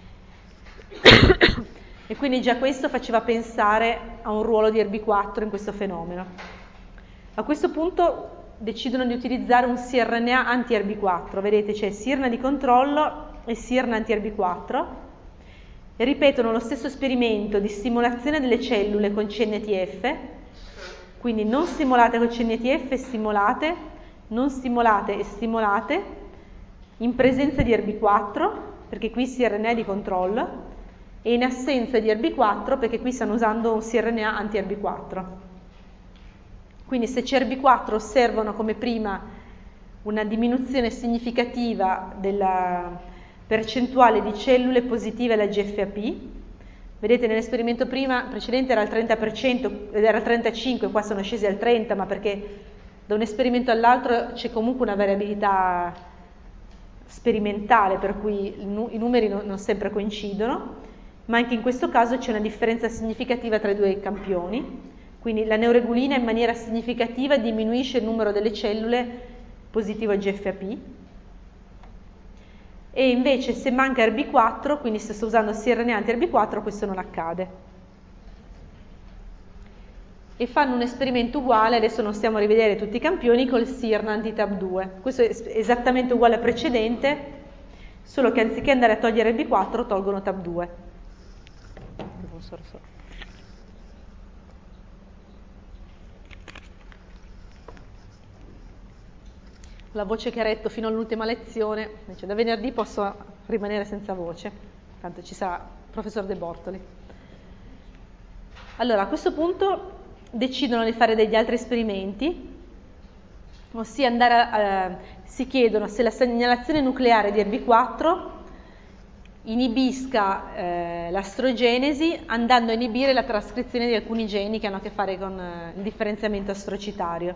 [SPEAKER 1] E quindi già questo faceva pensare a un ruolo di R B quattro in questo fenomeno. A questo punto decidono di utilizzare un siRNA anti-R B quattro, vedete c'è siRNA di controllo e siRNA anti-R B quattro, e ripetono lo stesso esperimento di stimolazione delle cellule con C N T F, quindi non stimolate con C N T F, stimolate, non stimolate e stimolate, in presenza di R B quattro, perché qui siRNA è di controllo, e in assenza di R B quattro, perché qui stanno usando un siRNA anti-R B quattro. Quindi se c'è R B quattro osservano come prima una diminuzione significativa della percentuale di cellule positive alla G F A P. Vedete nell'esperimento prima, precedente era al trenta per cento, era al trentacinque per cento, qua sono scesi al trenta per cento, ma perché da un esperimento all'altro c'è comunque una variabilità sperimentale, per cui i numeri non, non sempre coincidono, ma anche in questo caso c'è una differenza significativa tra i due campioni. Quindi la neoregulina in maniera significativa diminuisce il numero delle cellule positive a G F A P, e invece se manca R B quattro, quindi se sto usando siRNA anti-R B quattro, questo non accade. E fanno un esperimento uguale, adesso non stiamo a rivedere tutti i campioni, col siRNA anti-T A B due. Questo è esattamente uguale al precedente, solo che anziché andare a togliere R B quattro tolgono T A B due. Devo solo solo. La voce che ha retto fino all'ultima lezione, invece da venerdì posso rimanere senza voce, tanto ci sarà il professor De Bortoli. Allora, a questo punto decidono di fare degli altri esperimenti ossia andare a, eh, si chiedono se la segnalazione nucleare di R B quattro inibisca eh, l'astrogenesi andando a inibire la trascrizione di alcuni geni che hanno a che fare con eh, il differenziamento astrocitario.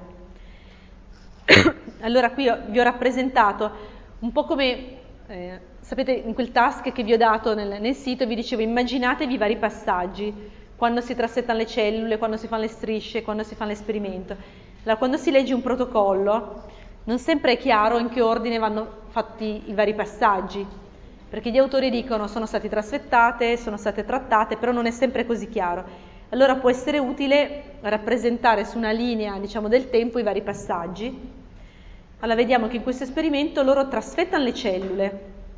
[SPEAKER 1] Allora qui ho, vi ho rappresentato un po' come, eh, sapete, in quel task che vi ho dato nel, nel sito vi dicevo immaginatevi i vari passaggi, quando si trassettano le cellule, quando si fanno le strisce, quando si fa l'esperimento. Allora, quando si legge un protocollo non sempre è chiaro in che ordine vanno fatti i vari passaggi, perché gli autori dicono sono state trasfettate, sono state trattate, però non è sempre così chiaro. Allora può essere utile rappresentare su una linea, diciamo, del tempo i vari passaggi. Allora vediamo che in questo esperimento loro trasfettano le cellule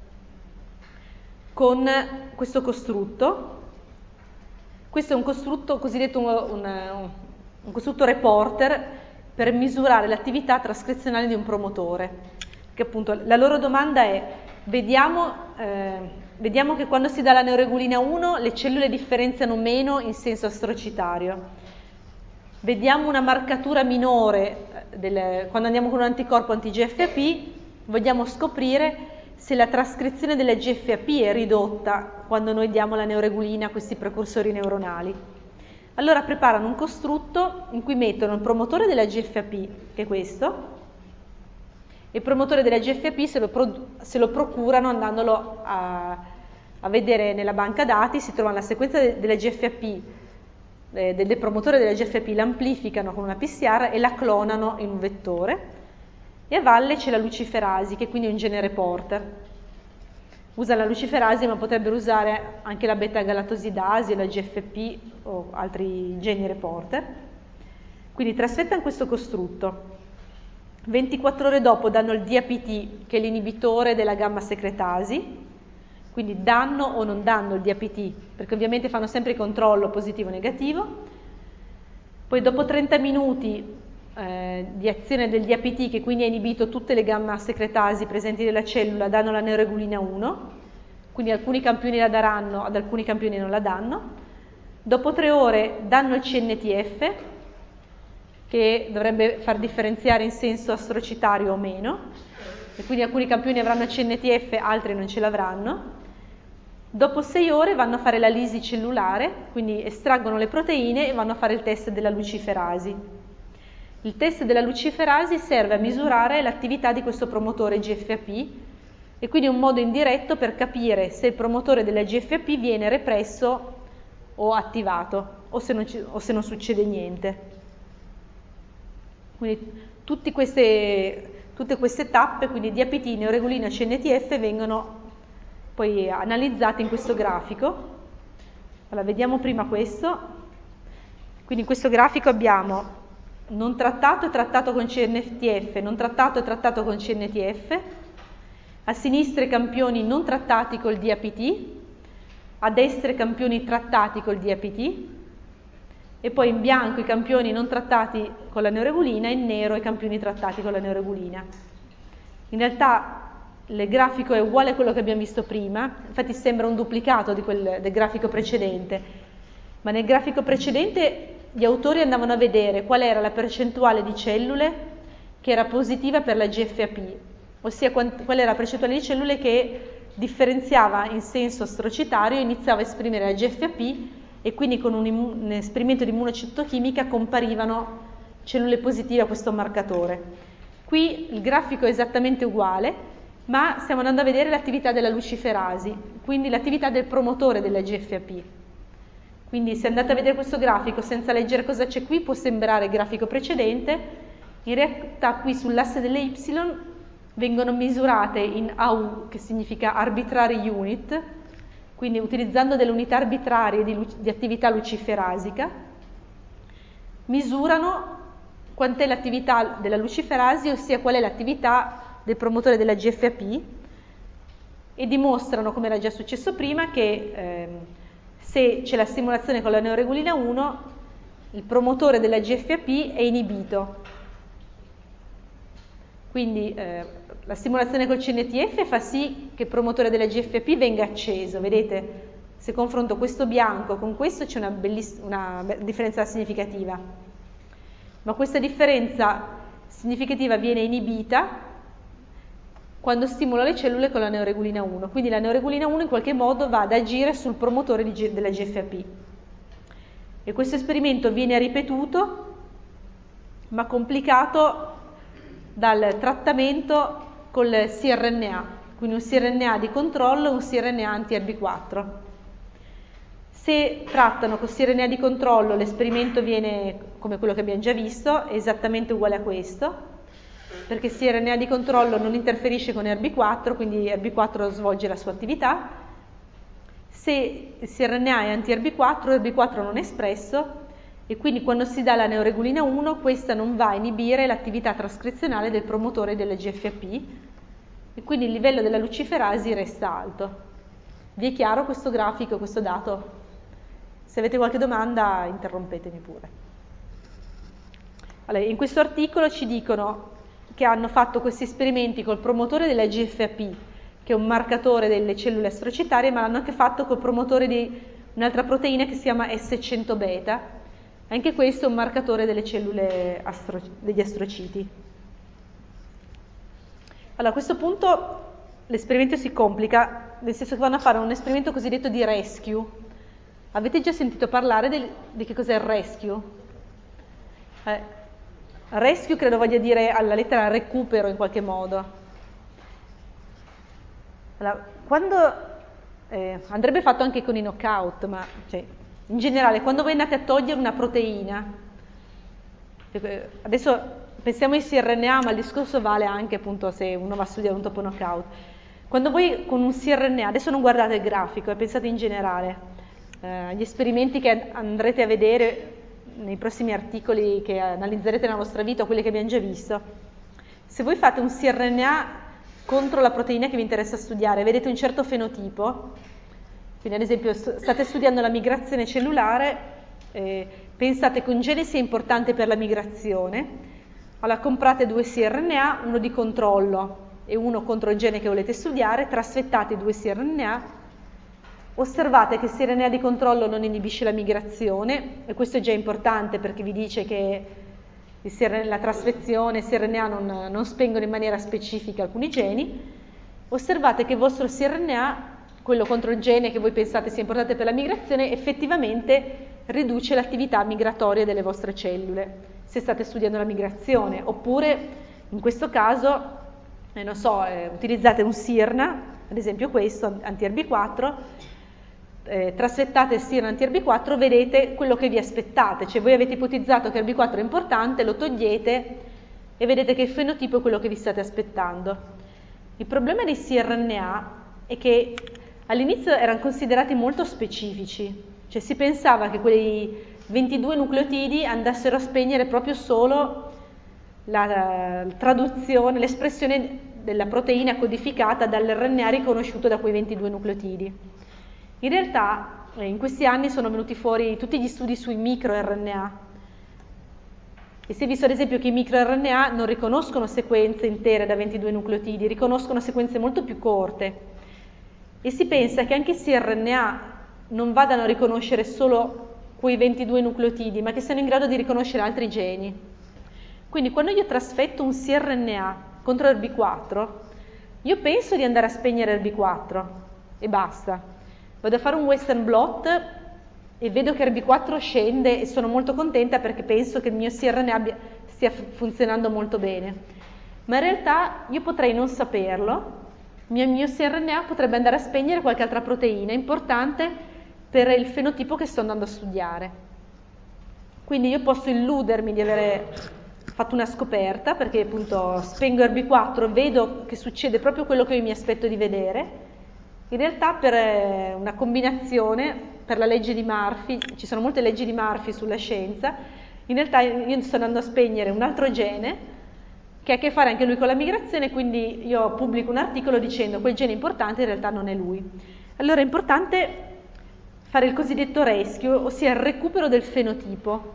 [SPEAKER 1] con questo costrutto. Questo è un costrutto cosiddetto un, un, un costrutto reporter per misurare l'attività trascrizionale di un promotore. Che appunto la loro domanda è: vediamo, eh, vediamo che quando si dà la neoregulina uno le cellule differenziano meno in senso astrocitario. Vediamo una marcatura minore del, quando andiamo con un anticorpo anti-G F A P, vogliamo scoprire se la trascrizione della G F A P è ridotta quando noi diamo la neoregulina a questi precursori neuronali. Allora preparano un costrutto in cui mettono il promotore della G F A P, che è questo, e il promotore della G F A P se lo, pro, se lo procurano andandolo a, a vedere nella banca dati, si trovano la sequenza de, della G F A P, eh, del promotore della G F A P, l'amplificano con una P C R e la clonano in un vettore. E a valle c'è la luciferasi, che quindi è un gene reporter. Usa la luciferasi, ma potrebbero usare anche la beta-galatosidasi, la G F P o altri geni reporter. Quindi trasfettano questo costrutto. ventiquattro ore dopo danno il D A P T, che è l'inibitore della gamma-secretasi, quindi danno o non danno il D A P T, perché ovviamente fanno sempre il controllo positivo o negativo. Poi dopo trenta minuti Eh, di azione del D A P T, che quindi ha inibito tutte le gamma-secretasi presenti nella cellula, danno la neoregulina uno, quindi alcuni campioni la daranno, ad alcuni campioni non la danno. Dopo tre ore danno il C N T F, che dovrebbe far differenziare in senso astrocitario o meno, e quindi alcuni campioni avranno C N T F, altri non ce l'avranno. Dopo sei ore vanno a fare la lisi cellulare, quindi estraggono le proteine e vanno a fare il test della luciferasi. Il test della luciferasi serve a misurare l'attività di questo promotore G F A P e quindi è un modo indiretto per capire se il promotore della G F A P viene represso o attivato o se non, ci, o se non succede niente. Quindi tutte queste, tutte queste tappe, quindi D A P T, neoregulina, C N T F, vengono poi analizzate in questo grafico. Allora, vediamo prima questo. Quindi in questo grafico abbiamo non trattato e trattato con C N T F, non trattato e trattato con C N T F, a sinistra i campioni non trattati col D A P T, a destra i campioni trattati col D A P T, e poi in bianco i campioni non trattati con la neoregulina e in nero i campioni trattati con la neoregulina. In realtà il grafico è uguale a quello che abbiamo visto prima, infatti sembra un duplicato di quel, del grafico precedente, ma nel grafico precedente gli autori andavano a vedere qual era la percentuale di cellule che era positiva per la G F A P, ossia qual era la percentuale di cellule che differenziava in senso astrocitario e iniziava a esprimere la G F A P, e quindi con un, un esperimento di immunocitochimica comparivano cellule positive a questo marcatore. Qui il grafico è esattamente uguale, ma stiamo andando a vedere l'attività della luciferasi, quindi l'attività del promotore della G F A P. Quindi se andate a vedere questo grafico senza leggere cosa c'è qui può sembrare il grafico precedente, in realtà qui sull'asse delle Y vengono misurate in A U, che significa arbitrary unit, quindi utilizzando delle unità arbitrarie di, di attività luciferasica, misurano quant'è l'attività della luciferasi, ossia qual è l'attività del promotore della G F A P, e dimostrano, come era già successo prima, che ehm, se c'è la stimolazione con la neoregulina uno, il promotore della G F A P è inibito. Quindi eh, la stimolazione col C N T F fa sì che il promotore della G F A P venga acceso. Vedete, se confronto questo bianco con questo c'è una, belliss- una differenza significativa. Ma questa differenza significativa viene inibita quando stimola le cellule con la neoregulina uno, quindi la neoregulina uno in qualche modo va ad agire sul promotore di G- della G F A P. E questo esperimento viene ripetuto, ma complicato dal trattamento col S R N A, quindi un S R N A di controllo e un S R N A anti R B quattro. Se trattano con S R N A di controllo, l'esperimento viene come quello che abbiamo già visto, è esattamente uguale a questo, perché S R N A di controllo non interferisce con R B quattro, quindi R B quattro svolge la sua attività. Se il S R N A è anti-R B quattro, R B quattro non è espresso e quindi quando si dà la neoregulina uno, questa non va a inibire l'attività trascrizionale del promotore della G F A P e quindi il livello della luciferasi resta alto. Vi è chiaro questo grafico, questo dato? Se avete qualche domanda interrompetemi pure. Allora, in questo articolo ci dicono che hanno fatto questi esperimenti col promotore della G F A P, che è un marcatore delle cellule astrocitarie, ma l'hanno anche fatto col promotore di un'altra proteina che si chiama S cento beta. Anche questo è un marcatore delle cellule astro, degli astrociti. Allora, a questo punto l'esperimento si complica, nel senso che vanno a fare un esperimento cosiddetto di rescue. Avete già sentito parlare del, di che cos'è il rescue? Eh, rescue credo voglia dire alla lettera recupero in qualche modo. Allora, quando eh, andrebbe fatto anche con i knockout, ma cioè, in generale quando voi andate a togliere una proteina, adesso pensiamo ai S R N A, ma il discorso vale anche appunto se uno va a studiare un topo knockout. Quando voi con un S R N A, adesso non guardate il grafico, eh, pensate in generale, eh, gli esperimenti che andrete a vedere nei prossimi articoli che analizzerete nella vostra vita o quelli che abbiamo già visto, se voi fate un S R N A contro la proteina che vi interessa studiare, vedete un certo fenotipo, quindi ad esempio state studiando la migrazione cellulare, eh, pensate che un gene sia importante per la migrazione, allora comprate due S R N A, uno di controllo e uno contro il gene che volete studiare, trasfettate due S R N A, osservate che il S R N A di controllo non inibisce la migrazione, e questo è già importante perché vi dice che la trasfezione, il S R N A non, non spengono in maniera specifica alcuni geni. Osservate che il vostro S R N A, quello contro il gene che voi pensate sia importante per la migrazione, effettivamente riduce l'attività migratoria delle vostre cellule, se state studiando la migrazione, oppure in questo caso, eh, non so, eh, utilizzate un SIRNA, ad esempio questo, anti-R B quattro, Eh, trasfettate il SIRNA anti-R B quattro, vedete quello che vi aspettate, cioè voi avete ipotizzato che R B quattro è importante, lo togliete e vedete che il fenotipo è quello che vi state aspettando. Il problema dei S R N A è che all'inizio erano considerati molto specifici, cioè si pensava che quei ventidue nucleotidi andassero a spegnere proprio solo la, la traduzione, l'espressione della proteina codificata dall'R N A riconosciuto da quei ventidue nucleotidi. In realtà eh, in questi anni sono venuti fuori tutti gli studi sui microR N A e si è visto ad esempio che i microR N A non riconoscono sequenze intere da ventidue nucleotidi, riconoscono sequenze molto più corte e si pensa che anche i S R N A non vadano a riconoscere solo quei ventidue nucleotidi, ma che siano in grado di riconoscere altri geni. Quindi quando io trasfetto un S R N A contro R B quattro, io penso di andare a spegnere R B quattro e basta. Vado a fare un western blot e vedo che R B quattro scende e sono molto contenta perché penso che il mio S R N A abbia, stia funzionando molto bene. Ma in realtà io potrei non saperlo, il mio, mio S R N A potrebbe andare a spegnere qualche altra proteina importante per il fenotipo che sto andando a studiare. Quindi io posso illudermi di avere fatto una scoperta perché appunto spengo R B quattro, vedo che succede proprio quello che io mi aspetto di vedere. In realtà per una combinazione, per la legge di Murphy, ci sono molte leggi di Murphy sulla scienza, in realtà io sto andando a spegnere un altro gene che ha a che fare anche lui con la migrazione, quindi io pubblico un articolo dicendo quel gene importante in realtà non è lui. Allora è importante fare il cosiddetto rescue, ossia il recupero del fenotipo.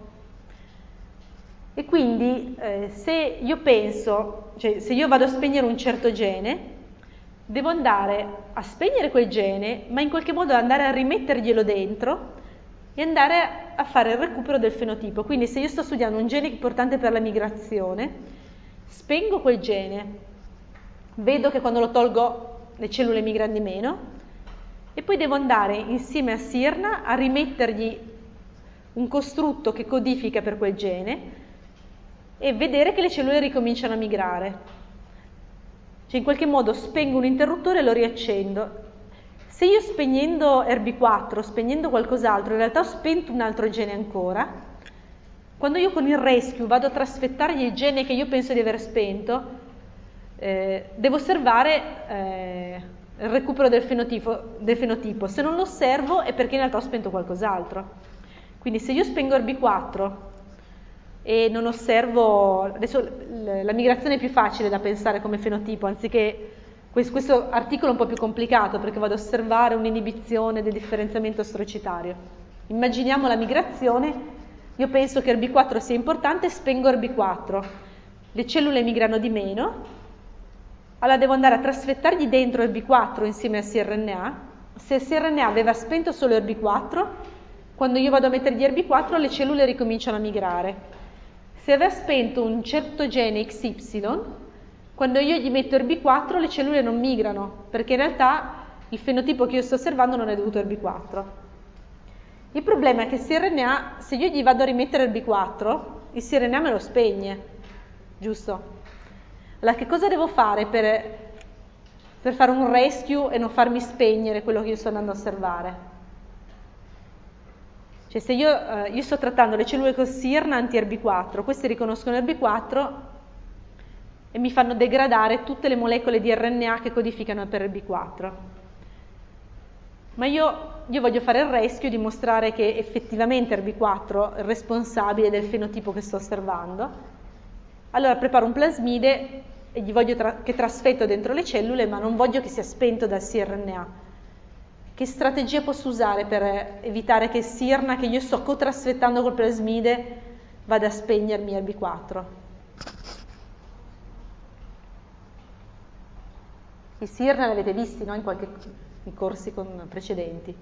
[SPEAKER 1] E quindi eh, se io penso, cioè se io vado a spegnere un certo gene, devo andare a spegnere quel gene, ma in qualche modo andare a rimetterglielo dentro e andare a fare il recupero del fenotipo. Quindi se io sto studiando un gene importante per la migrazione, spengo quel gene, vedo che quando lo tolgo le cellule migrano di meno e poi devo andare insieme a Sirna a rimettergli un costrutto che codifica per quel gene e vedere che le cellule ricominciano a migrare. Cioè in qualche modo spengo un interruttore e lo riaccendo. Se io spegnendo R B quattro, spegnendo qualcos'altro, in realtà ho spento un altro gene ancora, quando io con il rescue vado a trasfettargli il gene che io penso di aver spento, eh, devo osservare eh, il recupero del fenotipo, del fenotipo. Se non lo osservo è perché in realtà ho spento qualcos'altro. Quindi se io spengo R B quattro e non osservo, adesso la migrazione è più facile da pensare come fenotipo, anziché questo articolo è un po' più complicato perché vado ad osservare un'inibizione del differenziamento ostrocitario. Immaginiamo la migrazione, io penso che R B quattro sia importante, spengo R B quattro, le cellule migrano di meno, allora devo andare a trasfettargli dentro R B quattro insieme a sRNA. Se sRNA aveva spento solo R B quattro, quando io vado a mettergli R B quattro le cellule ricominciano a migrare. Se aveva spento un certo gene X Y, quando io gli metto R B quattro le cellule non migrano, perché in realtà il fenotipo che io sto osservando non è dovuto a R B quattro. Il problema è che sRNA, se io gli vado a rimettere R B quattro, il sRNA me lo spegne, giusto? Allora che cosa devo fare per, per fare un rescue e non farmi spegnere quello che io sto andando a osservare? Cioè se io, eh, io sto trattando le cellule con Sirna anti-R B quattro, queste riconoscono R B quattro e mi fanno degradare tutte le molecole di R N A che codificano per R B quattro. Ma io, io voglio fare il rescue e dimostrare che effettivamente R B quattro è responsabile del fenotipo che sto osservando. Allora preparo un plasmide e gli voglio tra- che trasfetto dentro le cellule, ma non voglio che sia spento dal sRNA. Che strategia posso usare per evitare che il Sirna che io sto cotrasfettando col plasmide vada a spegnermi R B quattro? I Sirna li avete visti, no? In qualche in corsi con precedenti.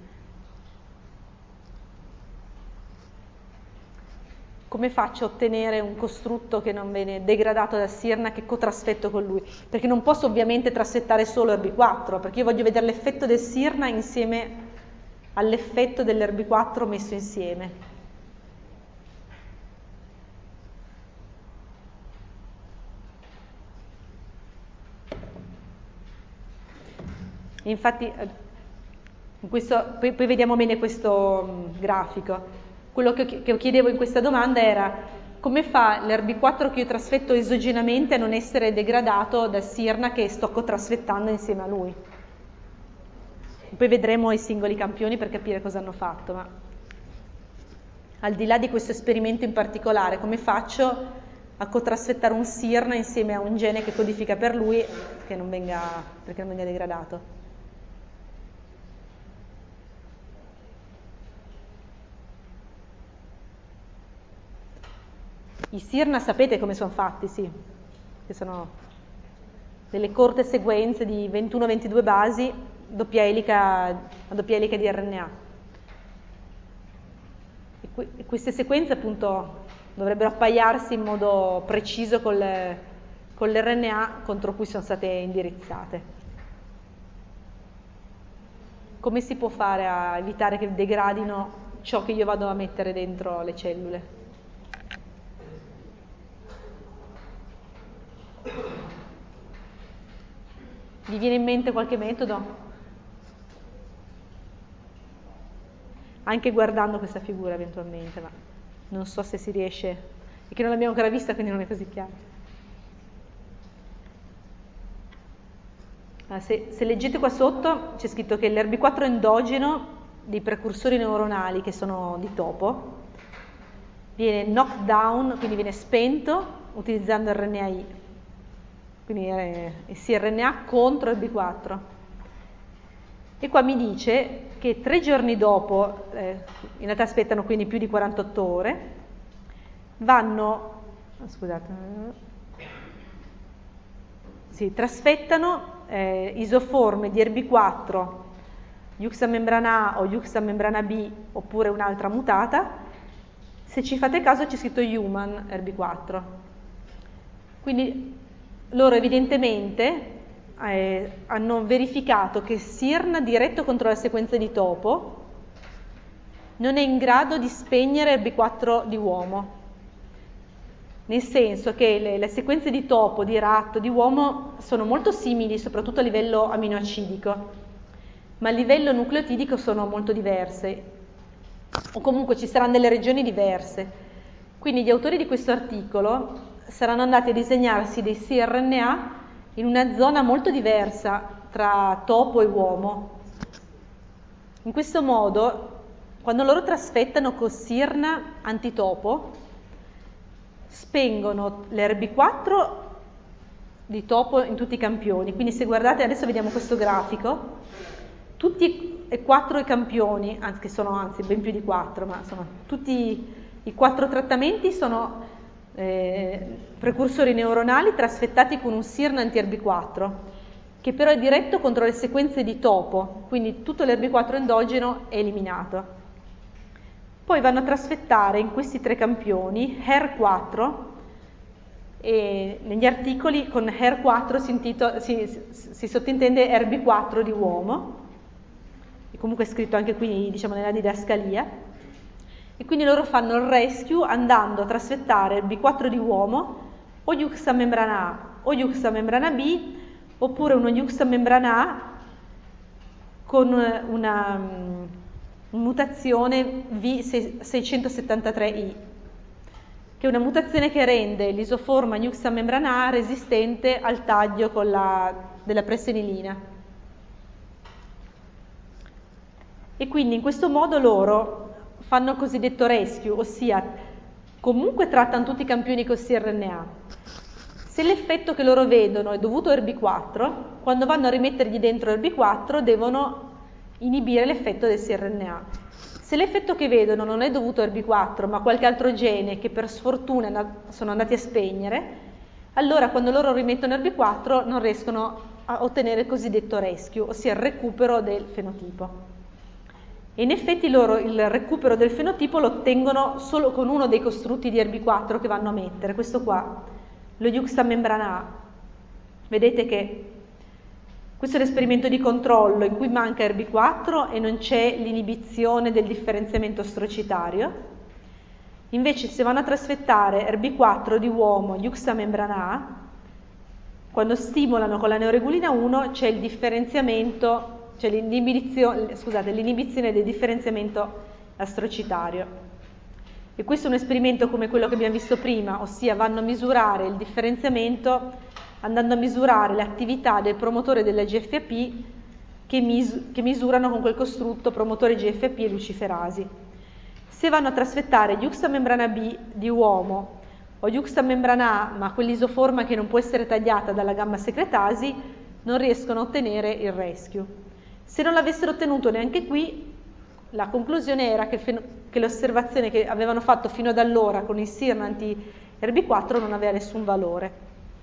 [SPEAKER 1] Come faccio a ottenere un costrutto che non viene degradato da Sirna che cotrasfetto con lui? Perché non posso ovviamente trasfettare solo R B quattro, perché io voglio vedere l'effetto del Sirna insieme all'effetto dell'R B quattro messo insieme. Infatti, in questo, poi, poi vediamo bene questo mh, grafico. Quello che, che chiedevo in questa domanda era come fa l'R B quattro che io trasfetto esogenamente a non essere degradato dal Sirna che sto cotrasfettando insieme a lui. Poi vedremo i singoli campioni per capire cosa hanno fatto, ma al di là di questo esperimento in particolare, come faccio a cotrasfettare un Sirna insieme a un gene che codifica per lui che non venga, perché non venga degradato? I Sirna sapete come sono fatti, sì, che sono delle corte sequenze di ventuno ventidue basi, doppia elica, a doppia elica di R N A. E, que- e queste sequenze appunto dovrebbero appaiarsi in modo preciso con, le, con l'R N A contro cui sono state indirizzate. Come si può fare a evitare che degradino ciò che io vado a mettere dentro le cellule? Vi viene in mente qualche metodo? Anche guardando questa figura eventualmente, ma non so se si riesce, è che non l'abbiamo ancora vista, quindi non è così chiaro. Allora, se, se leggete qua sotto c'è scritto che l'R B quattro endogeno dei precursori neuronali che sono di topo viene knocked down, quindi viene spento utilizzando R N A I. Quindi è sRNA contro R B quattro. E qua mi dice che tre giorni dopo, eh, in realtà aspettano quindi più di quarantotto ore, vanno, scusate, sì, trasfettano eh, isoforme di R B quattro, Juxamembrana A o Juxamembrana B oppure un'altra mutata. Se ci fate caso c'è scritto human R B quattro. Quindi loro evidentemente eh, hanno verificato che S I R N diretto contro la sequenza di topo non è in grado di spegnere il B quattro di uomo, nel senso che le, le sequenze di topo, di ratto, di uomo sono molto simili, soprattutto a livello aminoacidico, ma a livello nucleotidico sono molto diverse, o comunque ci saranno delle regioni diverse. Quindi gli autori di questo articolo saranno andati a disegnarsi dei S I R N A in una zona molto diversa tra topo e uomo. In questo modo, quando loro trasfettano con S I R N antitopo, spengono l'R B quattro di topo in tutti i campioni. Quindi se guardate, adesso vediamo questo grafico, tutti e quattro i campioni, anzi che sono anzi ben più di quattro, ma insomma tutti i quattro trattamenti sono eh, precursori neuronali trasfettati con un S I R N anti-R B quattro, che però è diretto contro le sequenze di topo, quindi tutto l'R B quattro endogeno è eliminato. Poi vanno a trasfettare in questi tre campioni H E R quattro, e negli articoli con H E R quattro si, intito- si, si, si sottintende R B quattro di uomo, e comunque è scritto anche qui, diciamo, nella didascalia, e quindi loro fanno il rescue andando a trasfettare il B quattro di uomo o juxtamembrana A o juxtamembrana B, oppure uno juxtamembrana A con una mutazione V seicentosettantatré I, che è una mutazione che rende l'isoforma juxtamembrana A resistente al taglio con la, della pressenilina. E quindi in questo modo loro fanno il cosiddetto rescue, ossia comunque trattano tutti i campioni con S I R N A. Se l'effetto che loro vedono è dovuto a R B quattro, quando vanno a rimettergli dentro R B quattro devono inibire l'effetto del S I R N A. Se l'effetto che vedono non è dovuto a R B quattro, ma a qualche altro gene che per sfortuna sono andati a spegnere, allora quando loro rimettono R B quattro non riescono a ottenere il cosiddetto rescue, ossia il recupero del fenotipo. E in effetti loro il recupero del fenotipo lo ottengono solo con uno dei costrutti di R B quattro che vanno a mettere, questo qua, lo juxtamembrana A. Vedete che questo è l'esperimento di controllo in cui manca R B quattro e non c'è l'inibizione del differenziamento strocitario. Invece se vanno a trasfettare R B quattro di uomo juxtamembrana A, quando stimolano con la neuregulina uno c'è il differenziamento, c'è l'inibizione, scusate, l'inibizione del differenziamento astrocitario. E questo è un esperimento come quello che abbiamo visto prima, ossia vanno a misurare il differenziamento andando a misurare l'attività del promotore della G F A P che, mis- che misurano con quel costrutto promotore G F A P e luciferasi. Se vanno a trasfettare juxtamembrana B di uomo o juxtamembrana A, ma quell'isoforma che non può essere tagliata dalla gamma secretasi, non riescono a ottenere il rescue. Se non l'avessero ottenuto neanche qui, la conclusione era che, fen- che l'osservazione che avevano fatto fino ad allora con il S I R N anti-R B quattro non aveva nessun valore.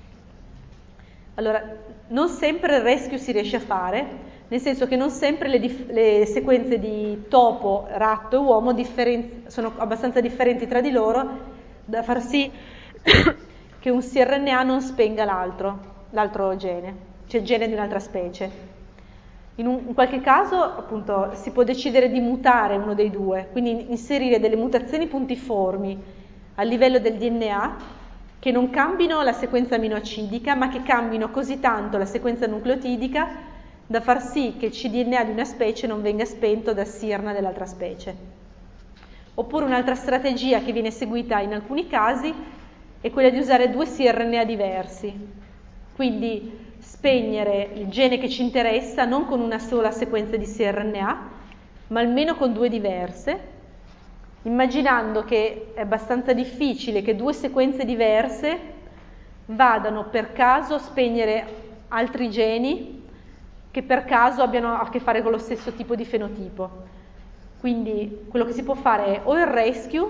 [SPEAKER 1] Allora, non sempre il rescue si riesce a fare, nel senso che non sempre le, dif- le sequenze di topo, ratto e uomo differen- sono abbastanza differenti tra di loro da far sì che un S I R N A non spenga l'altro, l'altro gene, cioè il gene di un'altra specie. In, un, in qualche caso, appunto, si può decidere di mutare uno dei due, quindi inserire delle mutazioni puntiformi a livello del D N A che non cambino la sequenza aminoacidica, ma che cambino così tanto la sequenza nucleotidica da far sì che il C D N A di una specie non venga spento da S I R N A dell'altra specie. Oppure un'altra strategia che viene seguita in alcuni casi è quella di usare due S I R N A diversi, quindi spegnere il gene che ci interessa non con una sola sequenza di S I R N A, ma almeno con due diverse, immaginando che è abbastanza difficile che due sequenze diverse vadano per caso a spegnere altri geni che per caso abbiano a che fare con lo stesso tipo di fenotipo. Quindi quello che si può fare è o il rescue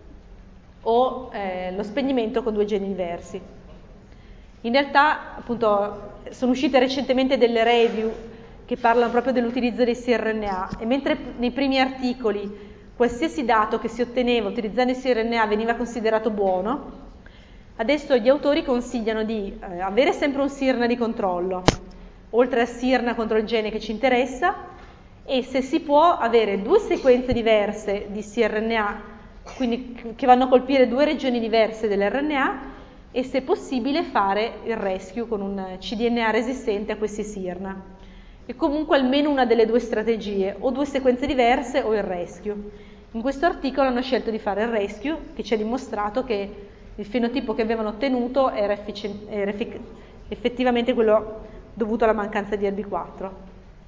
[SPEAKER 1] o eh, lo spegnimento con due geni diversi. In realtà, appunto, sono uscite recentemente delle review che parlano proprio dell'utilizzo dei S I R N A, e mentre nei primi articoli qualsiasi dato che si otteneva utilizzando i S I R N A veniva considerato buono, Adesso gli autori consigliano di eh, avere sempre un sirna di controllo, oltre al sirna contro il gene che ci interessa, e se si può avere due sequenze diverse di cRNA, quindi che vanno a colpire due regioni diverse dell'R N A, e se possibile fare il rescue con un cDNA resistente a questi sirna. E comunque almeno una delle due strategie, o due sequenze diverse o il rescue. In questo articolo hanno scelto di fare il rescue, che ci ha dimostrato che il fenotipo che avevano ottenuto era, efficien- era effic- effettivamente quello dovuto alla mancanza di E R B quattro.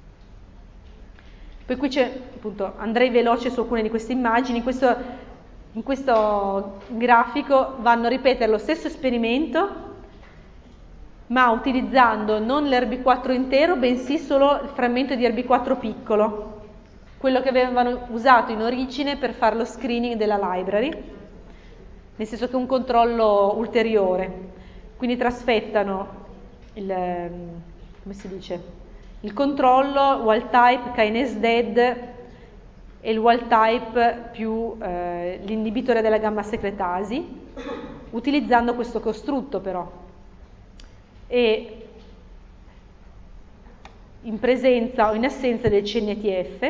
[SPEAKER 1] Poi qui c'è, appunto, andrei veloce su alcune di queste immagini. In questo, in questo grafico vanno a ripetere lo stesso esperimento, ma utilizzando non l'E R B quattro intero, bensì solo il frammento di E R B quattro piccolo, quello che avevano usato in origine per fare lo screening della library, nel senso che è un controllo ulteriore. Quindi trasfettano il, come si dice, il controllo wild type kinase dead e il wild type più eh, l'inibitore della gamma secretasi, utilizzando questo costrutto però, e in presenza o in assenza del C N T F,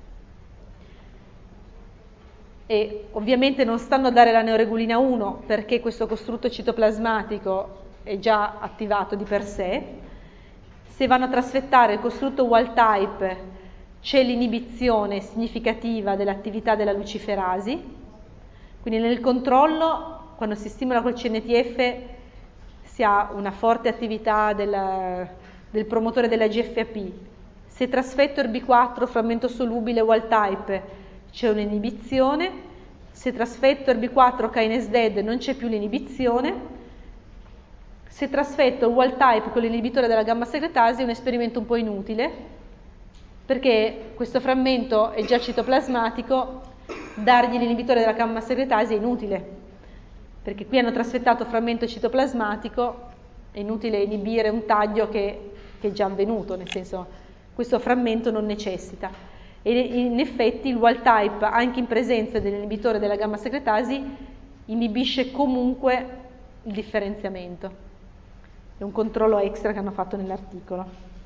[SPEAKER 1] e ovviamente non stanno a dare la neoregulina uno perché questo costrutto citoplasmatico è già attivato di per sé. Se vanno a trasfettare il costrutto wild type c'è l'inibizione significativa dell'attività della luciferasi, quindi nel controllo quando si stimola col C N T F si ha una forte attività del, del promotore della G F A P. Se trasfetto E R B quattro frammento solubile wild type c'è un'inibizione, se trasfetto E R B quattro kinase dead non c'è più l'inibizione. Se trasfetto il wild type con l'inibitore della gamma secretasi è un esperimento un po' inutile, perché questo frammento è già citoplasmatico, dargli l'inibitore della gamma secretasi è inutile, perché qui hanno trasfettato frammento citoplasmatico, è inutile inibire un taglio che, che è già avvenuto, nel senso questo frammento non necessita. E in effetti il wild type, anche in presenza dell'inibitore della gamma secretasi, inibisce comunque il differenziamento. È un controllo extra che hanno fatto nell'articolo.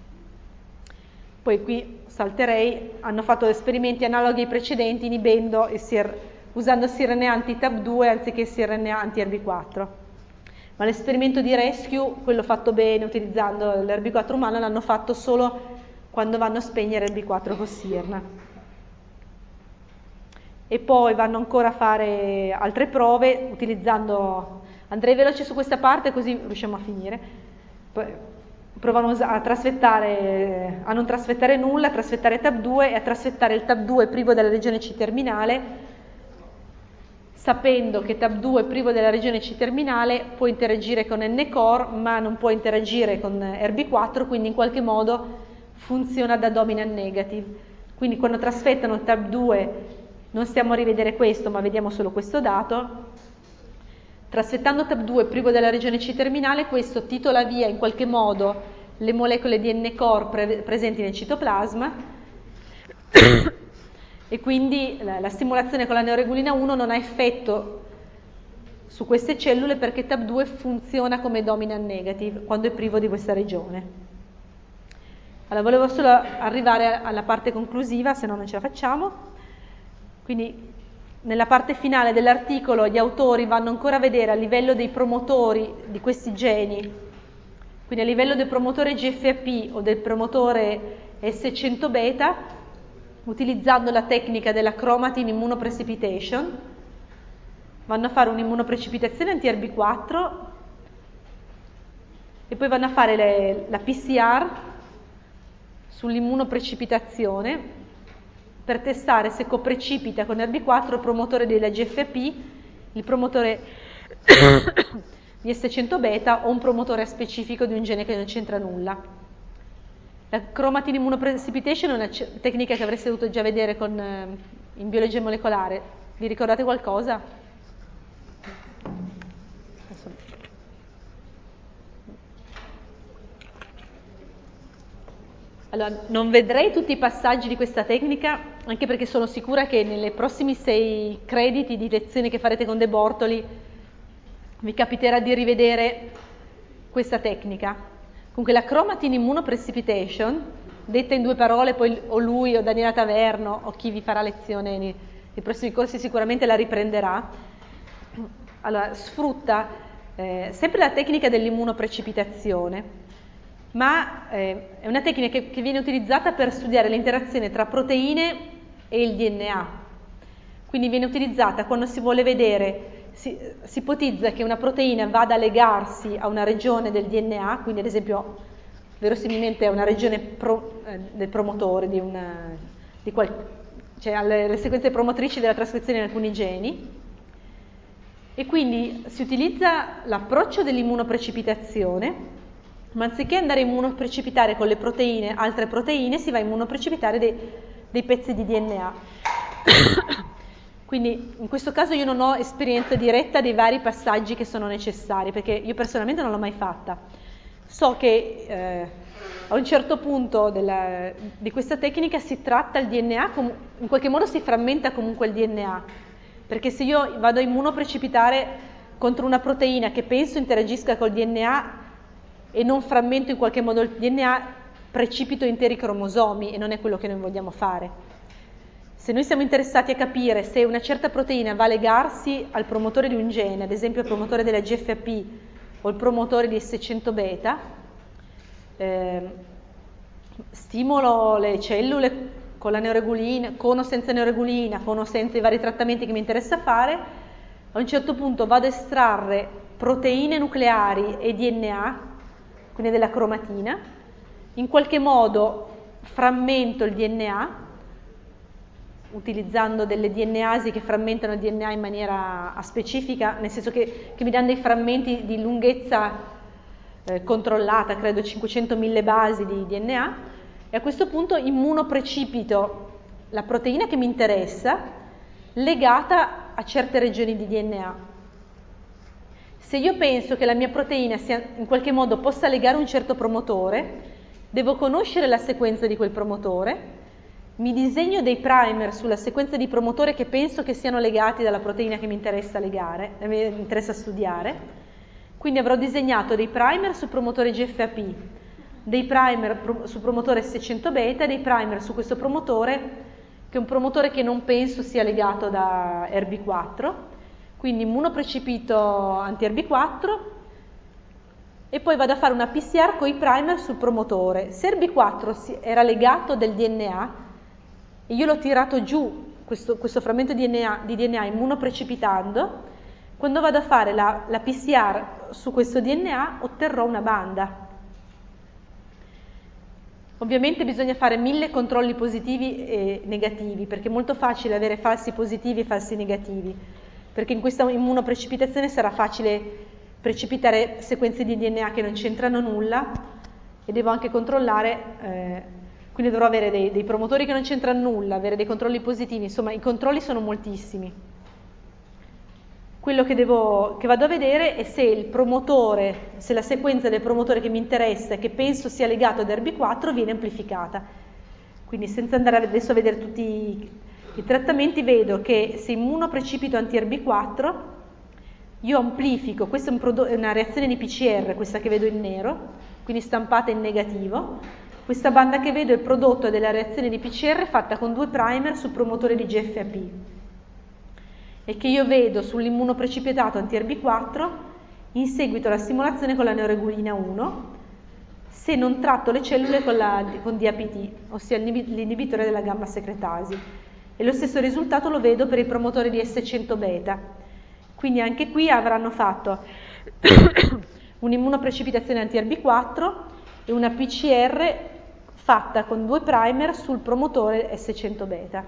[SPEAKER 1] Poi qui salterei, hanno fatto esperimenti analoghi ai precedenti inibendo il C R, usando sirna anti-T A B due anziché sirna anti-E R B quattro. Ma l'esperimento di rescue, quello fatto bene utilizzando l'E R B quattro umano, l'hanno fatto solo quando vanno a spegnere E R B quattro con sirna. E poi vanno ancora a fare altre prove utilizzando... Andrei veloce su questa parte così riusciamo a finire. Poi provano a trasfettare, a non trasfettare nulla, a trasfettare T A B due e a trasfettare il T A B due privo della regione C terminale, sapendo che T A B due privo della regione C terminale può interagire con N core, ma non può interagire con E R B quattro, quindi in qualche modo funziona da dominant negative. Quindi quando trasfettano T A B due non stiamo a rivedere questo, ma vediamo solo questo dato. Trasfettando T A B due privo della regione C terminale, questo titola via in qualche modo le molecole di N core pre- presenti nel citoplasma e quindi la, la stimolazione con la neoregulina uno non ha effetto su queste cellule perché T A B due funziona come dominant negative quando è privo di questa regione. Allora, volevo solo arrivare alla parte conclusiva, se no non ce la facciamo. Quindi nella parte finale dell'articolo gli autori vanno ancora a vedere a livello dei promotori di questi geni, quindi a livello del promotore G F A P o del promotore S cento beta, utilizzando la tecnica della chromatin immunoprecipitation, vanno a fare un'immunoprecipitazione anti-E R B quattro e poi vanno a fare le, la P C R sull'immunoprecipitazione per testare se coprecipita con E R B quattro il promotore della G F A P, il promotore di S cento beta o un promotore specifico di un gene che non c'entra nulla. La chromatin immunoprecipitation è una c- tecnica che avreste dovuto già vedere con, eh, in biologia molecolare. Vi ricordate qualcosa? Allora, non vedrei tutti i passaggi di questa tecnica, anche perché sono sicura che nei prossimi sei crediti di lezioni che farete con De Bortoli vi capiterà di rivedere questa tecnica. Comunque la chromatin immunoprecipitation, detta in due parole, poi o lui o Daniela Taverno o chi vi farà lezione nei, nei prossimi corsi sicuramente la riprenderà. Allora, sfrutta eh, sempre la tecnica dell'immunoprecipitazione, ma eh, è una tecnica che, che viene utilizzata per studiare l'interazione tra proteine e il D N A. Quindi viene utilizzata quando si vuole vedere, si, si ipotizza che una proteina vada a legarsi a una regione del D N A, quindi ad esempio verosimilmente a una regione pro, eh, del promotore, di una, di qual, cioè alle, alle sequenze promotrici della trascrizione di alcuni geni, e quindi si utilizza l'approccio dell'immunoprecipitazione, ma anziché andare a immunoprecipitare con le proteine, altre proteine, si va a immunoprecipitare dei, dei pezzi di D N A. Quindi in questo caso io non ho esperienza diretta dei vari passaggi che sono necessari, perché io personalmente non l'ho mai fatta. So che eh, a un certo punto della, di questa tecnica si tratta il D N A, com- in qualche modo si frammenta comunque il D N A, perché se io vado a immunoprecipitare contro una proteina che penso interagisca col D N A e non frammento in qualche modo il D N A, precipito interi cromosomi e non è quello che noi vogliamo fare. Se noi siamo interessati a capire se una certa proteina va a legarsi al promotore di un gene, ad esempio il promotore della G F A P o il promotore di S cento beta, eh, stimolo le cellule con la neoregulina, con o senza neoregulina, con o senza i vari trattamenti che mi interessa fare, a un certo punto vado a estrarre proteine nucleari e D N A, quindi della cromatina, in qualche modo frammento il D N A, utilizzando delle D N asi che frammentano il D N A in maniera specifica, nel senso che, che mi danno dei frammenti di lunghezza eh, controllata, credo cinquecentomila basi di D N A, e a questo punto immunoprecipito la proteina che mi interessa legata a certe regioni di D N A. Se io penso che la mia proteina sia, in qualche modo possa legare un certo promotore, devo conoscere la sequenza di quel promotore, mi disegno dei primer sulla sequenza di promotore che penso che siano legati dalla proteina che mi interessa legare, eh, mi interessa studiare, quindi avrò disegnato dei primer sul promotore G F A P, dei primer pro- sul promotore S cento beta e dei primer su questo promotore, che è un promotore che non penso sia legato da R B quattro, quindi immunoprecipito anti-R B quattro, e poi vado a fare una P C R con i primer sul promotore. Se R B quattro era legato del D N A, e io l'ho tirato giù, questo, questo frammento di D N A, di D N A immunoprecipitando, quando vado a fare la, la P C R su questo D N A otterrò una banda. Ovviamente bisogna fare mille controlli positivi e negativi, perché è molto facile avere falsi positivi e falsi negativi, perché in questa immunoprecipitazione sarà facile precipitare sequenze di D N A che non c'entrano nulla, e devo anche controllare... Eh, Quindi dovrò avere dei, dei promotori che non c'entrano nulla, avere dei controlli positivi, insomma i controlli sono moltissimi. Quello che, devo, che vado a vedere è se il promotore, se la sequenza del promotore che mi interessa e che penso sia legato ad R B quattro viene amplificata. Quindi senza andare adesso a vedere tutti i, i trattamenti, vedo che se immunoprecipito anti-R B quattro, io amplifico, questa è, un prodo- è una reazione di P C R, questa che vedo in nero, quindi stampata in negativo. Questa banda che vedo è il prodotto della reazione di P C R fatta con due primer sul promotore di G F A P, e che io vedo sull'immunoprecipitato anti-R B quattro in seguito alla stimolazione con la neoregulina uno, se non tratto le cellule con, la, con D A P T, ossia l'inibitore della gamma secretasi. E lo stesso risultato lo vedo per il promotore di S cento beta. Quindi anche qui avranno fatto un'immunoprecipitazione anti-R B quattro e una P C R fatta con due primer sul promotore S cento beta.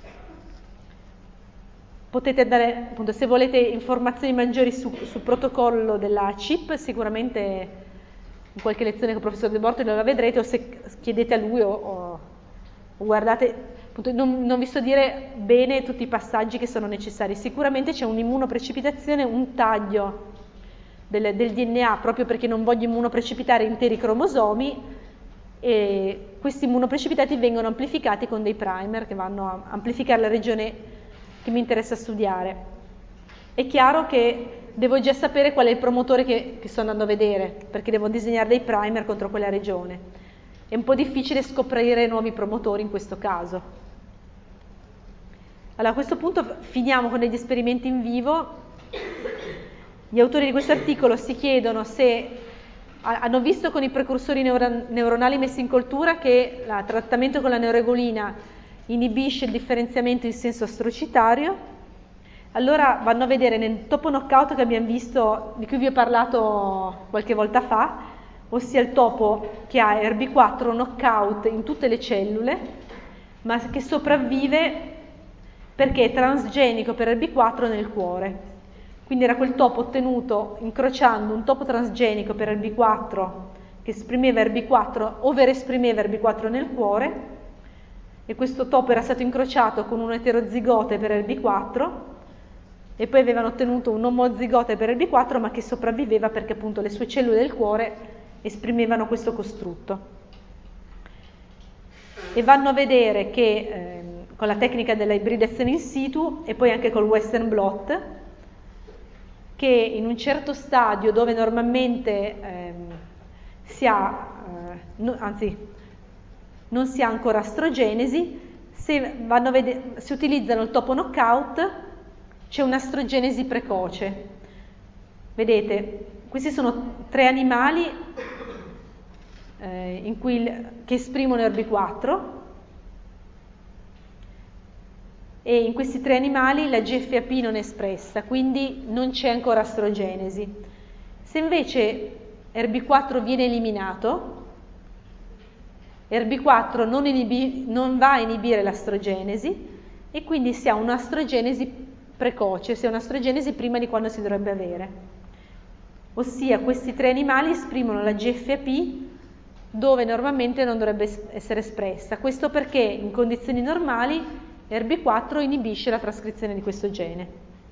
[SPEAKER 1] Potete andare, appunto, se volete informazioni maggiori su, sul protocollo della C I P, sicuramente in qualche lezione con il professor De Bortoli la vedrete, o se chiedete a lui o, o, o guardate, appunto, non, non vi so dire bene tutti i passaggi che sono necessari. Sicuramente c'è un'immunoprecipitazione, un taglio del, del D N A, proprio perché non voglio immunoprecipitare interi cromosomi, e questi immunoprecipitati vengono amplificati con dei primer che vanno a amplificare la regione che mi interessa studiare. È chiaro che devo già sapere qual è il promotore che, che sto andando a vedere, perché devo disegnare dei primer contro quella regione. È un po' difficile scoprire nuovi promotori in questo caso. Allora, a questo punto finiamo con degli esperimenti in vivo. Gli autori di questo articolo si chiedono se hanno visto con i precursori neuro- neuronali messi in coltura che il trattamento con la neuregolina inibisce il differenziamento in senso astrocitario. Allora vanno a vedere nel topo knockout che abbiamo visto, di cui vi ho parlato qualche volta fa, ossia il topo che ha R B quattro knockout in tutte le cellule, ma che sopravvive perché è transgenico per R B quattro nel cuore. Quindi era quel topo ottenuto incrociando un topo transgenico per R B quattro che esprimeva R B quattro, overesprimeva R B quattro nel cuore, e questo topo era stato incrociato con un eterozigote per R B quattro e poi avevano ottenuto un omozigote per R B quattro, ma che sopravviveva perché appunto le sue cellule del cuore esprimevano questo costrutto. E vanno a vedere che eh, con la tecnica della ibridazione in situ e poi anche col Western blot, che in un certo stadio dove normalmente ehm, si ha, eh, no, anzi non si ha ancora astrogenesi, se vanno a vedere, si utilizzano il topo knockout, c'è un'astrogenesi precoce. Vedete, questi sono tre animali eh, in cui il, che esprimono R B quattro, e in questi tre animali la G F A P non è espressa, quindi non c'è ancora astrogenesi. Se invece R B quattro viene eliminato, R B quattro non, inibi, non va a inibire l'astrogenesi e quindi si ha un'astrogenesi precoce, si ha un'astrogenesi prima di quando si dovrebbe avere. Ossia, questi tre animali esprimono la G F A P dove normalmente non dovrebbe essere espressa. Questo perché in condizioni normali R B quattro inibisce la trascrizione di questo gene.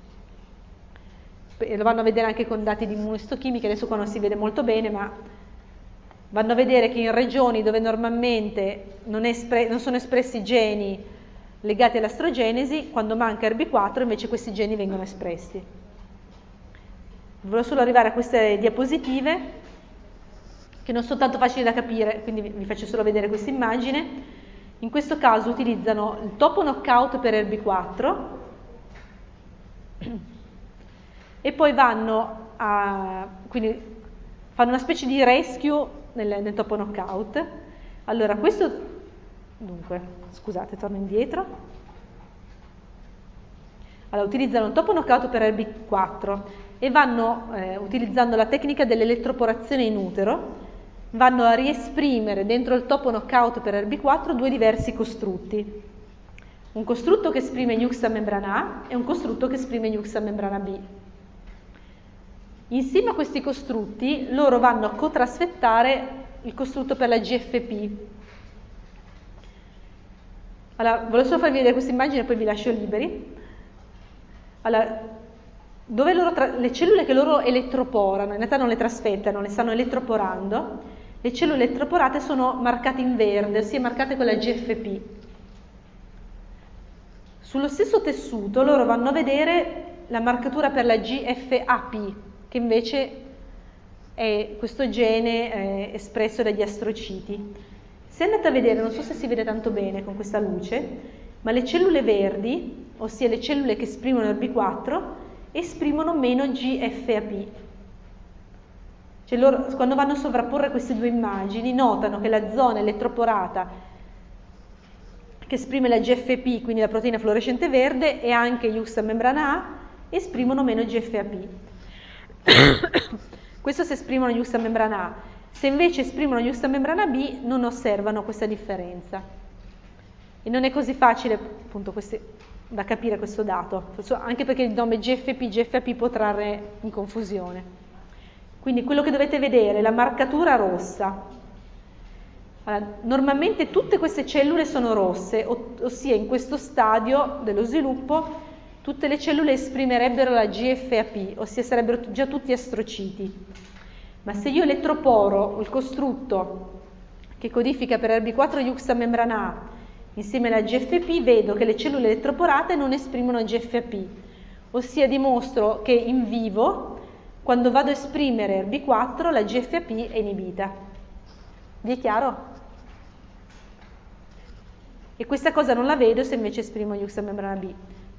[SPEAKER 1] E lo vanno a vedere anche con dati di immunoistochimica, adesso qua non si vede molto bene, ma vanno a vedere che in regioni dove normalmente non, è espre- non sono espressi geni legati all'astrogenesi, quando manca R B quattro invece questi geni vengono espressi. Volevo solo arrivare a queste diapositive, che non sono tanto facili da capire, quindi vi faccio solo vedere questa immagine. In questo caso utilizzano il topo knockout per R B quattro e poi vanno a, quindi fanno una specie di rescue nel, nel topo knockout. Allora questo, dunque, scusate, torno indietro. Allora utilizzano il topo knockout per R B quattro e vanno, eh, utilizzando la tecnica dell'elettroporazione in utero, vanno a riesprimere dentro il topo knockout per R B quattro due diversi costrutti. Un costrutto che esprime Nucs a membrana A e un costrutto che esprime Nucs a membrana B. Insieme a questi costrutti loro vanno a cotrasfettare il costrutto per la G F P. Allora, volevo solo farvi vedere questa immagine e poi vi lascio liberi. Allora, dove loro tra- le cellule che loro elettroporano, in realtà non le trasfettano, le stanno elettroporando. Le cellule elettroporate sono marcate in verde, ossia marcate con la G F P. Sullo stesso tessuto loro vanno a vedere la marcatura per la G F A P, che invece è questo gene eh, espresso dagli astrociti. Se andate a vedere, non so se si vede tanto bene con questa luce, ma le cellule verdi, ossia le cellule che esprimono R B quattro, esprimono meno G F A P. Cioè loro, quando vanno a sovrapporre queste due immagini, notano che la zona elettroporata che esprime la G F P, quindi la proteina fluorescente verde, e anche Nucs a membrana A, esprimono meno G F A P. Questo se esprimono Nucs a membrana A. Se invece esprimono Nucs a membrana B, non osservano questa differenza. E non è così facile, appunto, questi, da capire questo dato, anche perché il nome G F P, G F A P può trarre in confusione. Quindi quello che dovete vedere è la marcatura rossa. Allora, normalmente tutte queste cellule sono rosse, ossia in questo stadio dello sviluppo tutte le cellule esprimerebbero la G F A P, ossia sarebbero già tutti astrociti. Ma se io elettroporo il costrutto che codifica per R B quattro Nucs a membrana A insieme alla G F P, vedo che le cellule elettroporate non esprimono G F A P, ossia dimostro che in vivo quando vado a esprimere R B quattro la G F A P è inibita. Vi è chiaro? E questa cosa non la vedo se invece esprimo Juxtamembrana B.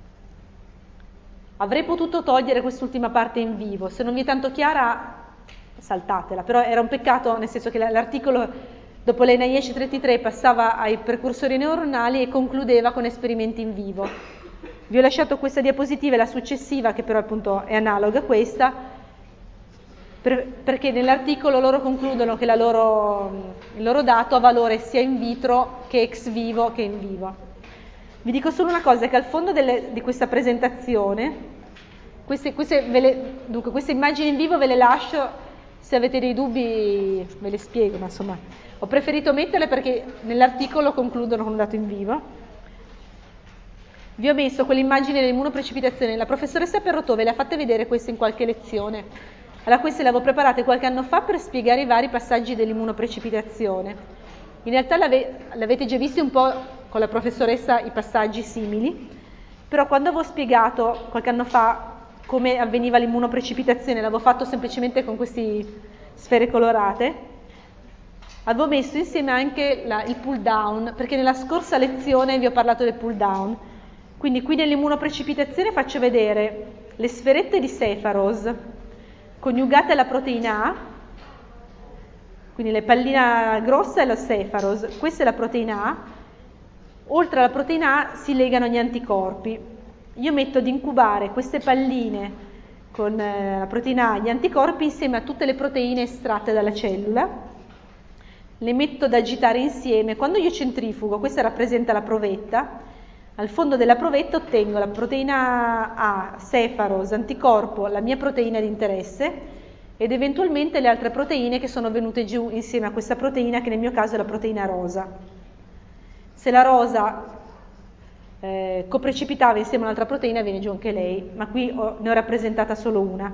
[SPEAKER 1] Avrei potuto togliere quest'ultima parte in vivo, se non vi è tanto chiara saltatela, però era un peccato, nel senso che l'articolo dopo l'N I S trentatré passava ai precursori neuronali e concludeva con esperimenti in vivo. Vi ho lasciato questa diapositiva e la successiva, che però appunto è analoga a questa, per, perché nell'articolo loro concludono che la loro, il loro dato ha valore sia in vitro che ex vivo che in vivo. Vi dico solo una cosa, che al fondo delle, di questa presentazione, queste, queste, ve le, dunque, queste immagini in vivo ve le lascio, se avete dei dubbi ve le spiego, ma insomma ho preferito metterle perché nell'articolo concludono con un dato in vivo. Vi ho messo quell'immagine dell'immunoprecipitazione, la professoressa Perrotto ve le ha fatte vedere queste in qualche lezione. Allora queste le avevo preparate qualche anno fa per spiegare i vari passaggi dell'immunoprecipitazione. In realtà l'ave, l'avete già visti un po' con la professoressa i passaggi simili, però quando avevo spiegato qualche anno fa come avveniva l'immunoprecipitazione, l'avevo fatto semplicemente con queste sfere colorate, avevo messo insieme anche la, il pull down, perché nella scorsa lezione vi ho parlato del pull down. Quindi qui nell'immunoprecipitazione faccio vedere le sferette di Sepharoth coniugate alla proteina A, quindi la pallina grossa è la Sepharoth, questa è la proteina A, oltre alla proteina A si legano gli anticorpi. Io metto ad incubare queste palline con eh, la proteina A e gli anticorpi insieme a tutte le proteine estratte dalla cellula, le metto ad agitare insieme. Quando io centrifugo, questa rappresenta la provetta, al fondo della provetta ottengo la proteina A, Sepharoth, anticorpo, la mia proteina di interesse ed eventualmente le altre proteine che sono venute giù insieme a questa proteina, che nel mio caso è la proteina rosa. Se la rosa eh, coprecipitava insieme a un'altra proteina viene giù anche lei, ma qui ho, ne ho rappresentata solo una.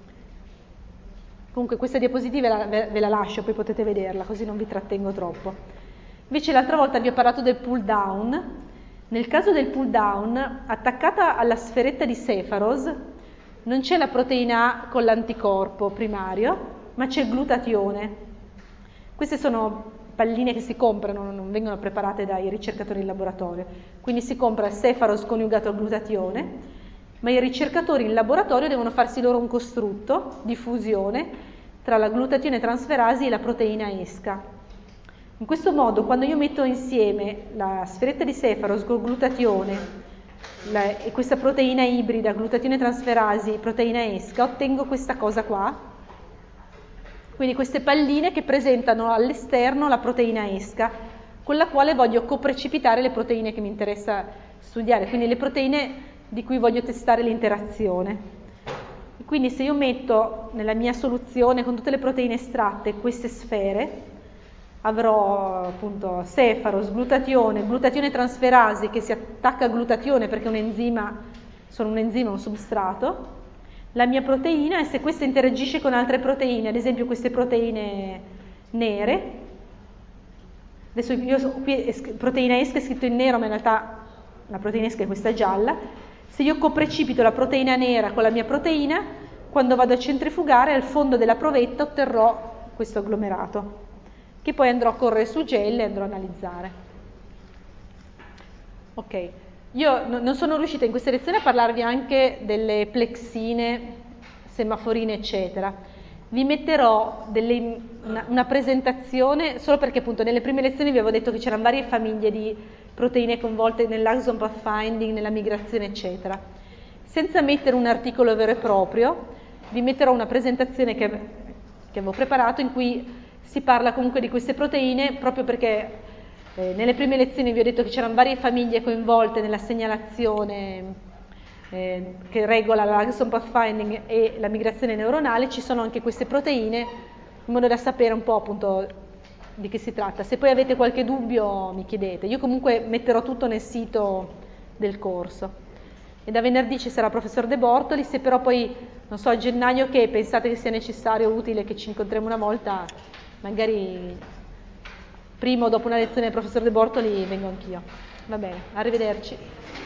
[SPEAKER 1] Comunque questa diapositiva la, ve la lascio, poi potete vederla, così non vi trattengo troppo. Invece l'altra volta vi ho parlato del pull down. Nel caso del pull down, attaccata alla sferetta di Sepharoth, non c'è la proteina A con l'anticorpo primario, ma c'è il glutatione. Queste sono palline che si comprano, non vengono preparate dai ricercatori in laboratorio. Quindi si compra il Sepharoth coniugato al glutatione, ma i ricercatori in laboratorio devono farsi loro un costrutto di fusione tra la glutatione trasferasi e la proteina esca. In questo modo, quando io metto insieme la sferetta di Sepharoth col glutatione la, e questa proteina ibrida, glutatione trasferasi, proteina esca, ottengo questa cosa qua. Quindi queste palline che presentano all'esterno la proteina esca, con la quale voglio coprecipitare le proteine che mi interessa studiare, quindi le proteine di cui voglio testare l'interazione. Quindi se io metto nella mia soluzione con tutte le proteine estratte queste sfere, avrò appunto Sepharoth, glutatione, glutatione trasferasi che si attacca al glutatione perché è un enzima, sono un enzima, un substrato, la mia proteina, e se questa interagisce con altre proteine, ad esempio queste proteine nere, adesso io qui proteina esca è scritto in nero, ma in realtà la proteina esca è questa gialla, se io coprecipito la proteina nera con la mia proteina, quando vado a centrifugare al fondo della provetta otterrò questo agglomerato, che poi andrò a correre su gel e andrò a analizzare. Ok, io no, non sono riuscita in questa lezione a parlarvi anche delle plexine, semaforine, eccetera. Vi metterò delle, una, una presentazione, solo perché appunto nelle prime lezioni vi avevo detto che c'erano varie famiglie di proteine coinvolte nell'axon pathfinding, nella migrazione, eccetera. Senza mettere un articolo vero e proprio, vi metterò una presentazione che, che avevo preparato in cui si parla comunque di queste proteine, proprio perché eh, nelle prime lezioni vi ho detto che c'erano varie famiglie coinvolte nella segnalazione eh, che regola l'Axon pathfinding e la migrazione neuronale. Ci sono anche queste proteine, in modo da sapere un po' appunto di che si tratta. Se poi avete qualche dubbio mi chiedete. Io comunque metterò tutto nel sito del corso. E da venerdì ci sarà il professor De Bortoli. Se però poi, non so, a gennaio che pensate che sia necessario o utile che ci incontriamo una volta, magari prima o dopo una lezione del professor De Bortoli vengo anch'io. Va bene, arrivederci.